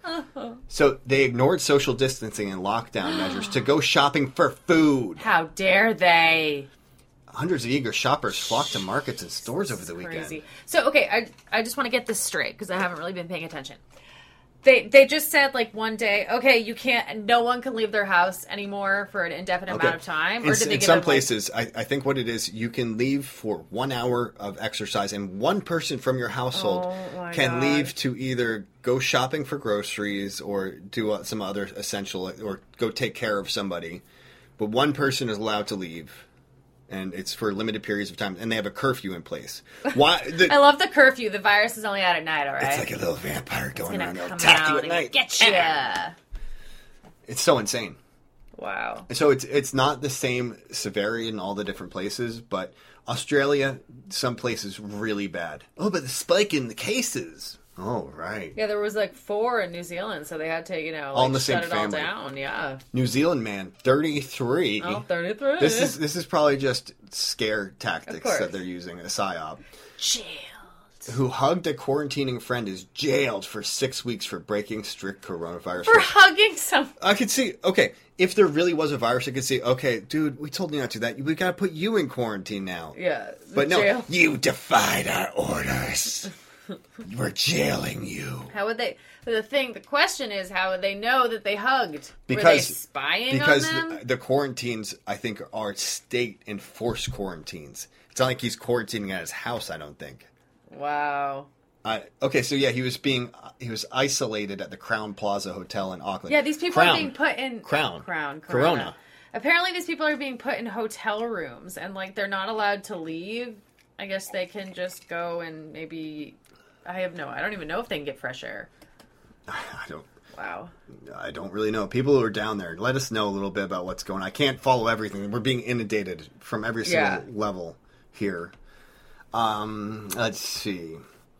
So they ignored social distancing and lockdown measures to go shopping for food. How dare they? Hundreds of eager shoppers flocked to markets and stores over the weekend. Crazy. So, okay, I just want to get this straight because I haven't really been paying attention. They just said, like, one day, okay, no one can leave their house anymore for an indefinite amount of time? Or did they in give some them, places, I think what it is, you can leave for 1 hour of exercise, and one person from your household can leave to either go shopping for groceries or do some other essential, or go take care of somebody. But one person is allowed to leave. And it's for limited periods of time, and they have a curfew in place. Why? I love the curfew. The virus is only out at night, all right? It's like a little vampire going around. They'll come attack you out at night. Get ya! It's so insane. Wow. And so it's not the same severity in all the different places, but Australia, some places really bad. Oh, but the spike in the cases. Oh, right. Yeah, there was like 4 in New Zealand, so they had to, all in the same shut it family. all down. Yeah. New Zealand man, 33. Oh, 33. This is probably just scare tactics that they're using, a psyop. Jailed. Who hugged a quarantining friend is jailed for 6 weeks for breaking strict coronavirus For rules. hugging someone. I could see, okay, if there really was a virus, I could see, okay, dude, we told you not to do that. We got to put you in quarantine now. Yeah. But no, jail. you defied our orders. We're jailing you. How would they? The question is, how would they know that they hugged? Were they Because spying on them? the quarantines, I think, are state enforced quarantines. It's not like he's quarantining at his house, I don't think. Wow. Okay, so yeah, he was isolated at the Crown Plaza Hotel in Auckland. Yeah, these people are being put in Corona. Apparently, these people are being put in hotel rooms, and like they're not allowed to leave. I guess they can just go and maybe. I don't even know if they can get fresh air. Wow. I don't really know. People who are down there, let us know a little bit about what's going on. I can't follow everything. We're being inundated from every single level here. Let's see.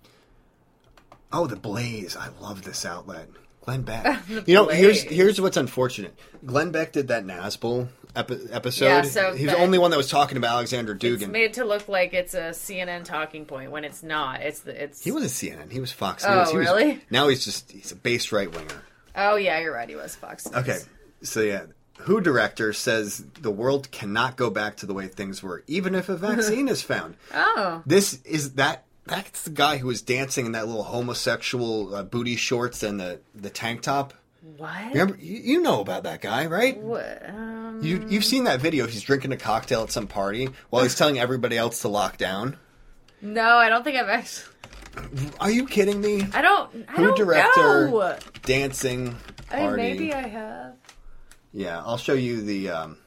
Oh, The Blaze. I love this outlet. Glenn Beck. Here's what's unfortunate. Glenn Beck did that Nazgul episode. Yeah, so he was the only one that was talking about Alexander Dugin. It's made to look like it's a CNN talking point when it's not. It's. He wasn't CNN. He was Fox News. Oh, really? Now he's a base right winger. Oh yeah, you're right. He was Fox News. Okay, so yeah. Who director says the world cannot go back to the way things were, even if a vaccine is found. Oh. That's the guy who was dancing in that little homosexual booty shorts and the tank top. What? Remember, you know about that guy, right? What? You've seen that video. He's drinking a cocktail at some party while he's telling everybody else to lock down. No, I don't think I've actually. Are you kidding me? I don't director know. Dancing party. Maybe I have. Yeah, I'll show you the.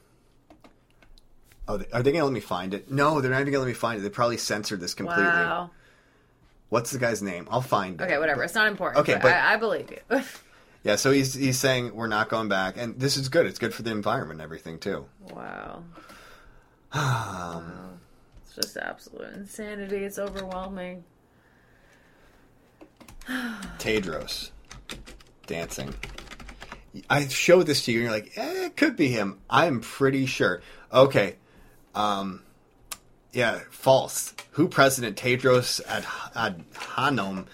Are they going to let me find it? No, they're not even going to let me find it. They probably censored this completely. Wow. What's the guy's name? I'll find it. Okay, whatever. It's not important. Okay, but I believe you. Yeah, so he's saying we're not going back, and this is good. It's good for the environment and everything too. Wow. Wow. It's just absolute insanity. It's overwhelming. Tedros dancing. I showed this to you, and you're like, it could be him. I'm pretty sure. Okay. Yeah, false. WHO President Tedros Adhanom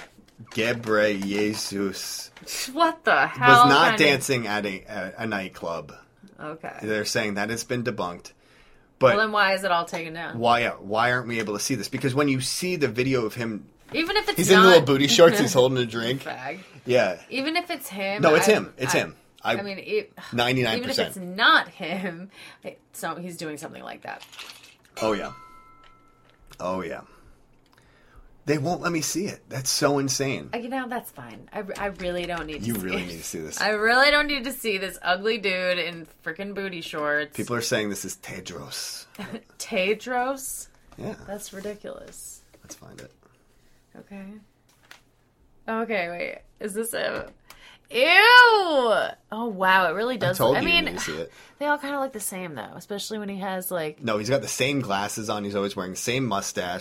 Ghebreyesus What the hell? was not dancing at a nightclub. Okay. They're saying that it's been debunked. But well, then why is it all taken down? Why aren't we able to see this? Because when you see the video of him, even if it's he's in little booty shorts, he's holding a drink. Fag. Yeah. Even if it's him. No, it's him. It's him. I mean, 99%. Even if it's not him, he's doing something like that. Oh yeah. Oh yeah. They won't let me see it. That's so insane. That's fine. I really don't need to see it. You really need to see this. I really don't need to see this ugly dude in freaking booty shorts. People are saying this is Tedros. Tedros? Yeah. That's ridiculous. Let's find it. Okay. Okay, wait. Is this a... Ew! Oh, wow. It really does. I told you need to see it. They all kind of look the same, though. Especially when he has, like... No, he's got the same glasses on. He's always wearing the same mustache.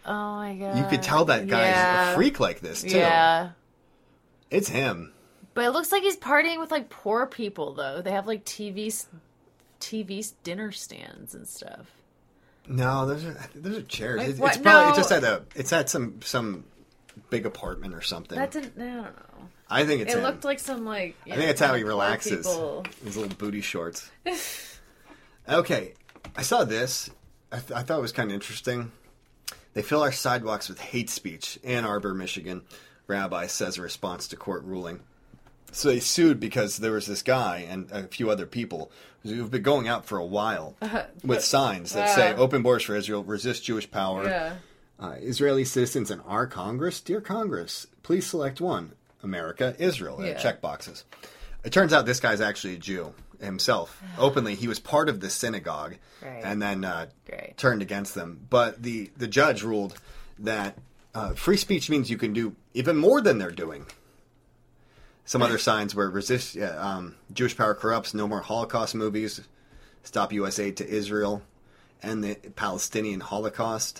Oh my god. You could tell that guy's a freak like this, too. Yeah. It's him. But it looks like he's partying with, like, poor people, though. They have, like, TV dinner stands and stuff. No, those are chairs. Like, It's what? probably it's at some big apartment or something. That didn't... I don't know. I think it's It him. looked like some, like... I think that's how he poor relaxes. people. His little booty shorts. Okay, I saw this. I thought it was kind of interesting. They fill our sidewalks with hate speech. Ann Arbor, Michigan. Rabbi says in response to court ruling. So they sued because there was this guy and a few other people who've been going out for a while with signs that say, "Open borders for Israel, resist Jewish power." Yeah. Israeli citizens in our Congress, dear Congress, please select one. America, Israel, check boxes. It turns out this guy's actually a Jew himself. Openly, he was part of the synagogue and then turned against them. But the judge ruled that free speech means you can do even more than they're doing. Some other signs were resist Jewish power corrupts, no more Holocaust movies, stop U.S. aid to Israel, and the Palestinian Holocaust.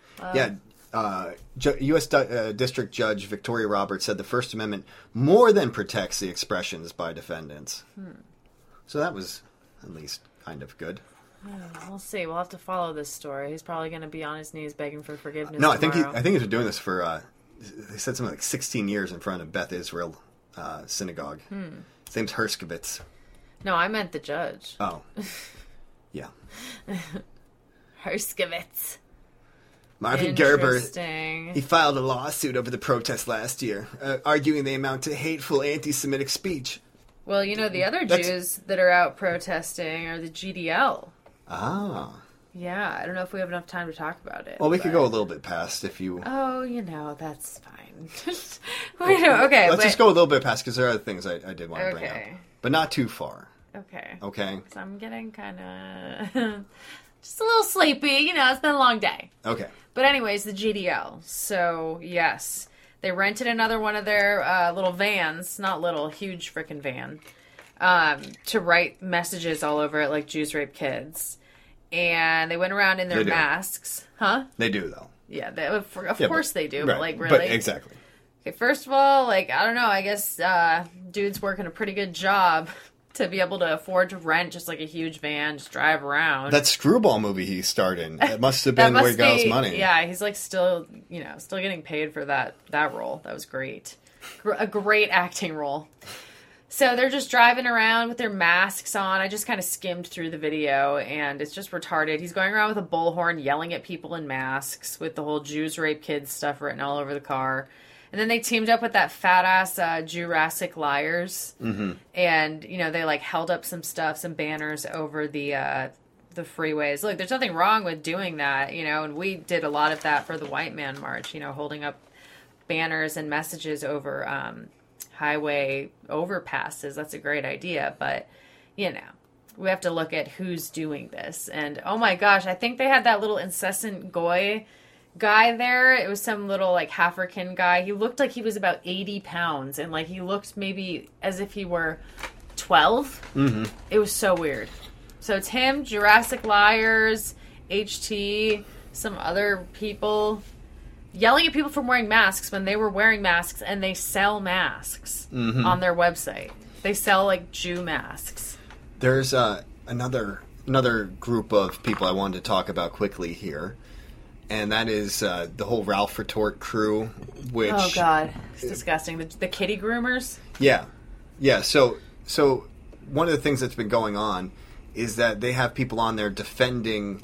U.S. District Judge Victoria Roberts said the First Amendment more than protects the expressions by defendants. So that was at least kind of good. We'll see. We'll have to follow this story. He's probably going to be on his knees begging for forgiveness. No, tomorrow. I think he's been doing this for. They said something like 16 years in front of Beth Israel synagogue. His name's Herskovitz. No, I meant the judge. Oh, yeah. Herskovitz. Marvin Gerber, he filed a lawsuit over the protests last year, arguing they amount to hateful anti-Semitic speech. Well, you know, the other Jews that are out protesting are the GDL. Ah. Yeah, I don't know if we have enough time to talk about it. Well, we could go a little bit past if you... Oh, you know, that's fine. Okay. Let's just go a little bit past, because there are other things I did want to bring up. But not too far. Okay. Okay? Because I'm getting kind of... just a little sleepy. You know, it's been a long day. Okay. But anyways, the GDL. So, yes. They rented another one of their little vans. Not little, huge freaking van. To write messages all over it like Jews rape kids. And they went around in their masks. Huh? They do, though. Yeah, of course they do. Right. But, like, really? But exactly. Okay, first of all, like, I don't know. I guess dude's working a pretty good job to be able to afford to rent just, like, a huge van, just drive around. That Screwball movie he starred in, it must have been where he got his money. Yeah, he's, like, still getting paid for that role. That was great. A great acting role. So they're just driving around with their masks on. I just kind of skimmed through the video, and it's just retarded. He's going around with a bullhorn, yelling at people in masks, with the whole Jews rape kids stuff written all over the car. And then they teamed up with that fat-ass Jurassic Liars. Mm-hmm. And, you know, they, like, held up some stuff, some banners over the freeways. Look, there's nothing wrong with doing that, you know, and we did a lot of that for the White Man March, you know, holding up banners and messages over highway overpasses. That's a great idea, but, you know, we have to look at who's doing this. And, oh my gosh, I think they had that little incessant goy guy there. It was some little, like, African guy. He looked like he was about 80 pounds, and, like, he looked maybe as if he were 12. Mm-hmm. It was so weird. So it's him, Jurassic Liars, HT, some other people yelling at people for wearing masks when they were wearing masks, and they sell masks on their website. They sell, like, Jew masks. There's another group of people I wanted to talk about quickly here, and that is the whole Ralph Retort crew, which... Oh, God. It's disgusting. The kitty groomers? Yeah. Yeah, so one of the things that's been going on is that they have people on there defending...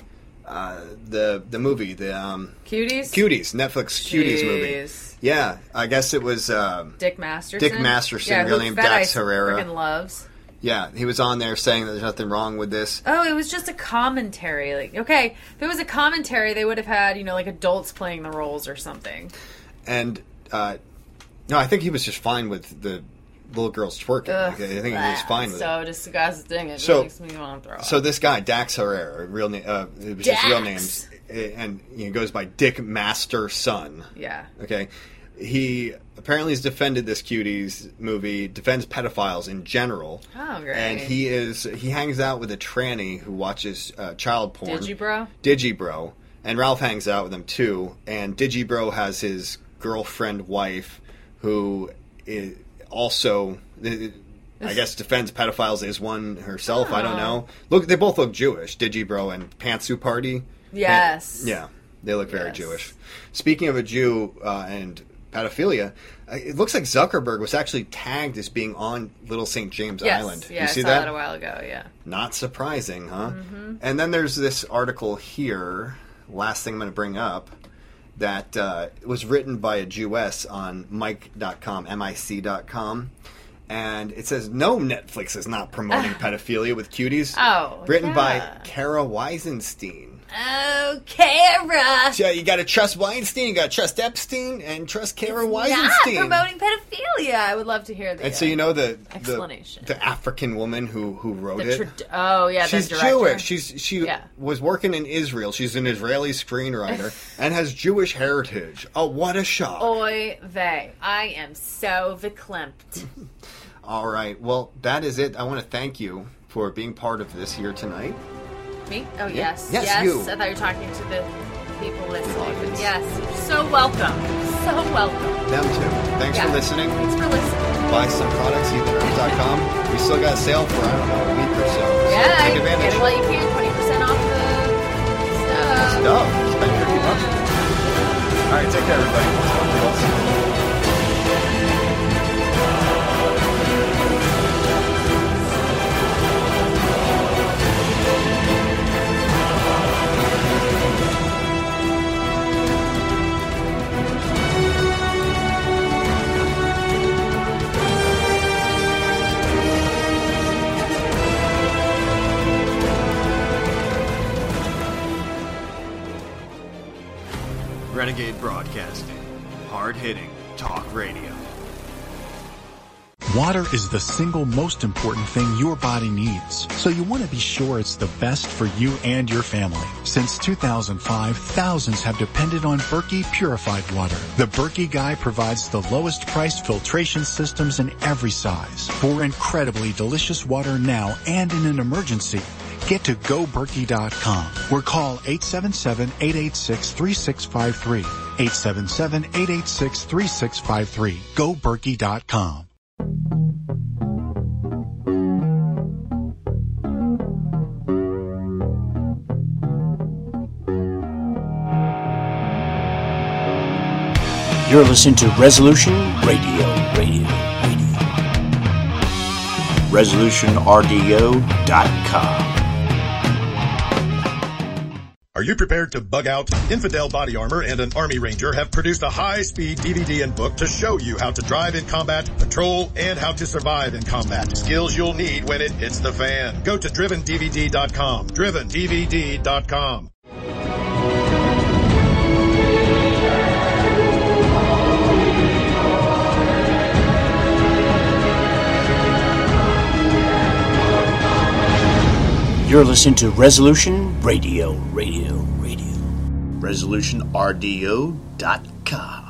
the movie, the Cuties, Netflix Cuties movie. Yeah, I guess it was Dick Masterson, real name Dax Herrera. Freaking loves. Yeah, he was on there saying that there's nothing wrong with this. Oh, it was just a commentary. Like, okay, if it was a commentary, they would have had, you know, like adults playing the roles or something. And no, I think he was just fine with the little girls twerking. I think he was fine with it. So disgusting. It makes me want to throw up. So this guy, Dax Herrera, real name, it was just real names, and he goes by Dick Masterson. Yeah. Okay. He apparently has defended this Cuties movie, defends pedophiles in general. Oh, great. And he hangs out with a tranny who watches child porn. Digibro? Digibro. And Ralph hangs out with him, too. And Digibro has his girlfriend wife who also, I guess, defends pedophiles as one herself. I don't know. Look, they both look Jewish, Digibro and Pantsu Party. Yes. Yeah, they look very Jewish. Speaking of a Jew and pedophilia, it looks like Zuckerberg was actually tagged as being on Little St. James Island. Yeah, you see I saw that a while ago, yeah. Not surprising, huh? Mm-hmm. And then there's this article here, last thing I'm going to bring up, that was written by a Jewess on Mic.com, M-I-C.com. And it says, no, Netflix is not promoting pedophilia with cuties. Oh, written by Kara Weisenstein. Oh, Kara! So you got to trust Weinstein, you got to trust Epstein, and trust Kara Weisenstein. Not promoting pedophilia. I would love to hear the And so you know the explanation. The African woman who wrote it. She's Jewish. She was working in Israel. She's an Israeli screenwriter and has Jewish heritage. Oh, what a shock! Oy vey! I am so verklempt. All right, well that is it. I want to thank you for being part of this here tonight. Me? Oh, yes. Yes, you. I thought you were talking to the people listening. Yes. So welcome. So welcome. Them too. Thanks for listening. Thanks for listening. Buy some products, heathenherbs.com. We still got a sale for, I don't know, a week or so. Yeah, so take advantage. get it while you can. 20% off the stuff. Spend $50. All right, take care, everybody. Renegade Broadcasting. Hard-hitting talk radio. Water is the single most important thing your body needs, so you want to be sure it's the best for you and your family. Since 2005, thousands have depended on Berkey purified water. The Berkey Guy provides the lowest priced filtration systems in every size for incredibly delicious water now and in an emergency. Get to GoBerkey.com or call 877-886-3653. 877-886-3653. GoBerkey.com. You're listening to Resolution Radio. ResolutionRDO.com. Are you prepared to bug out? Infidel Body Armor and an Army Ranger have produced a high-speed DVD and book to show you how to drive in combat, patrol, and how to survive in combat. Skills you'll need when it hits the fan. Go to DrivenDVD.com. DrivenDVD.com. You're listening to Resolution Radio. ResolutionRDO.com.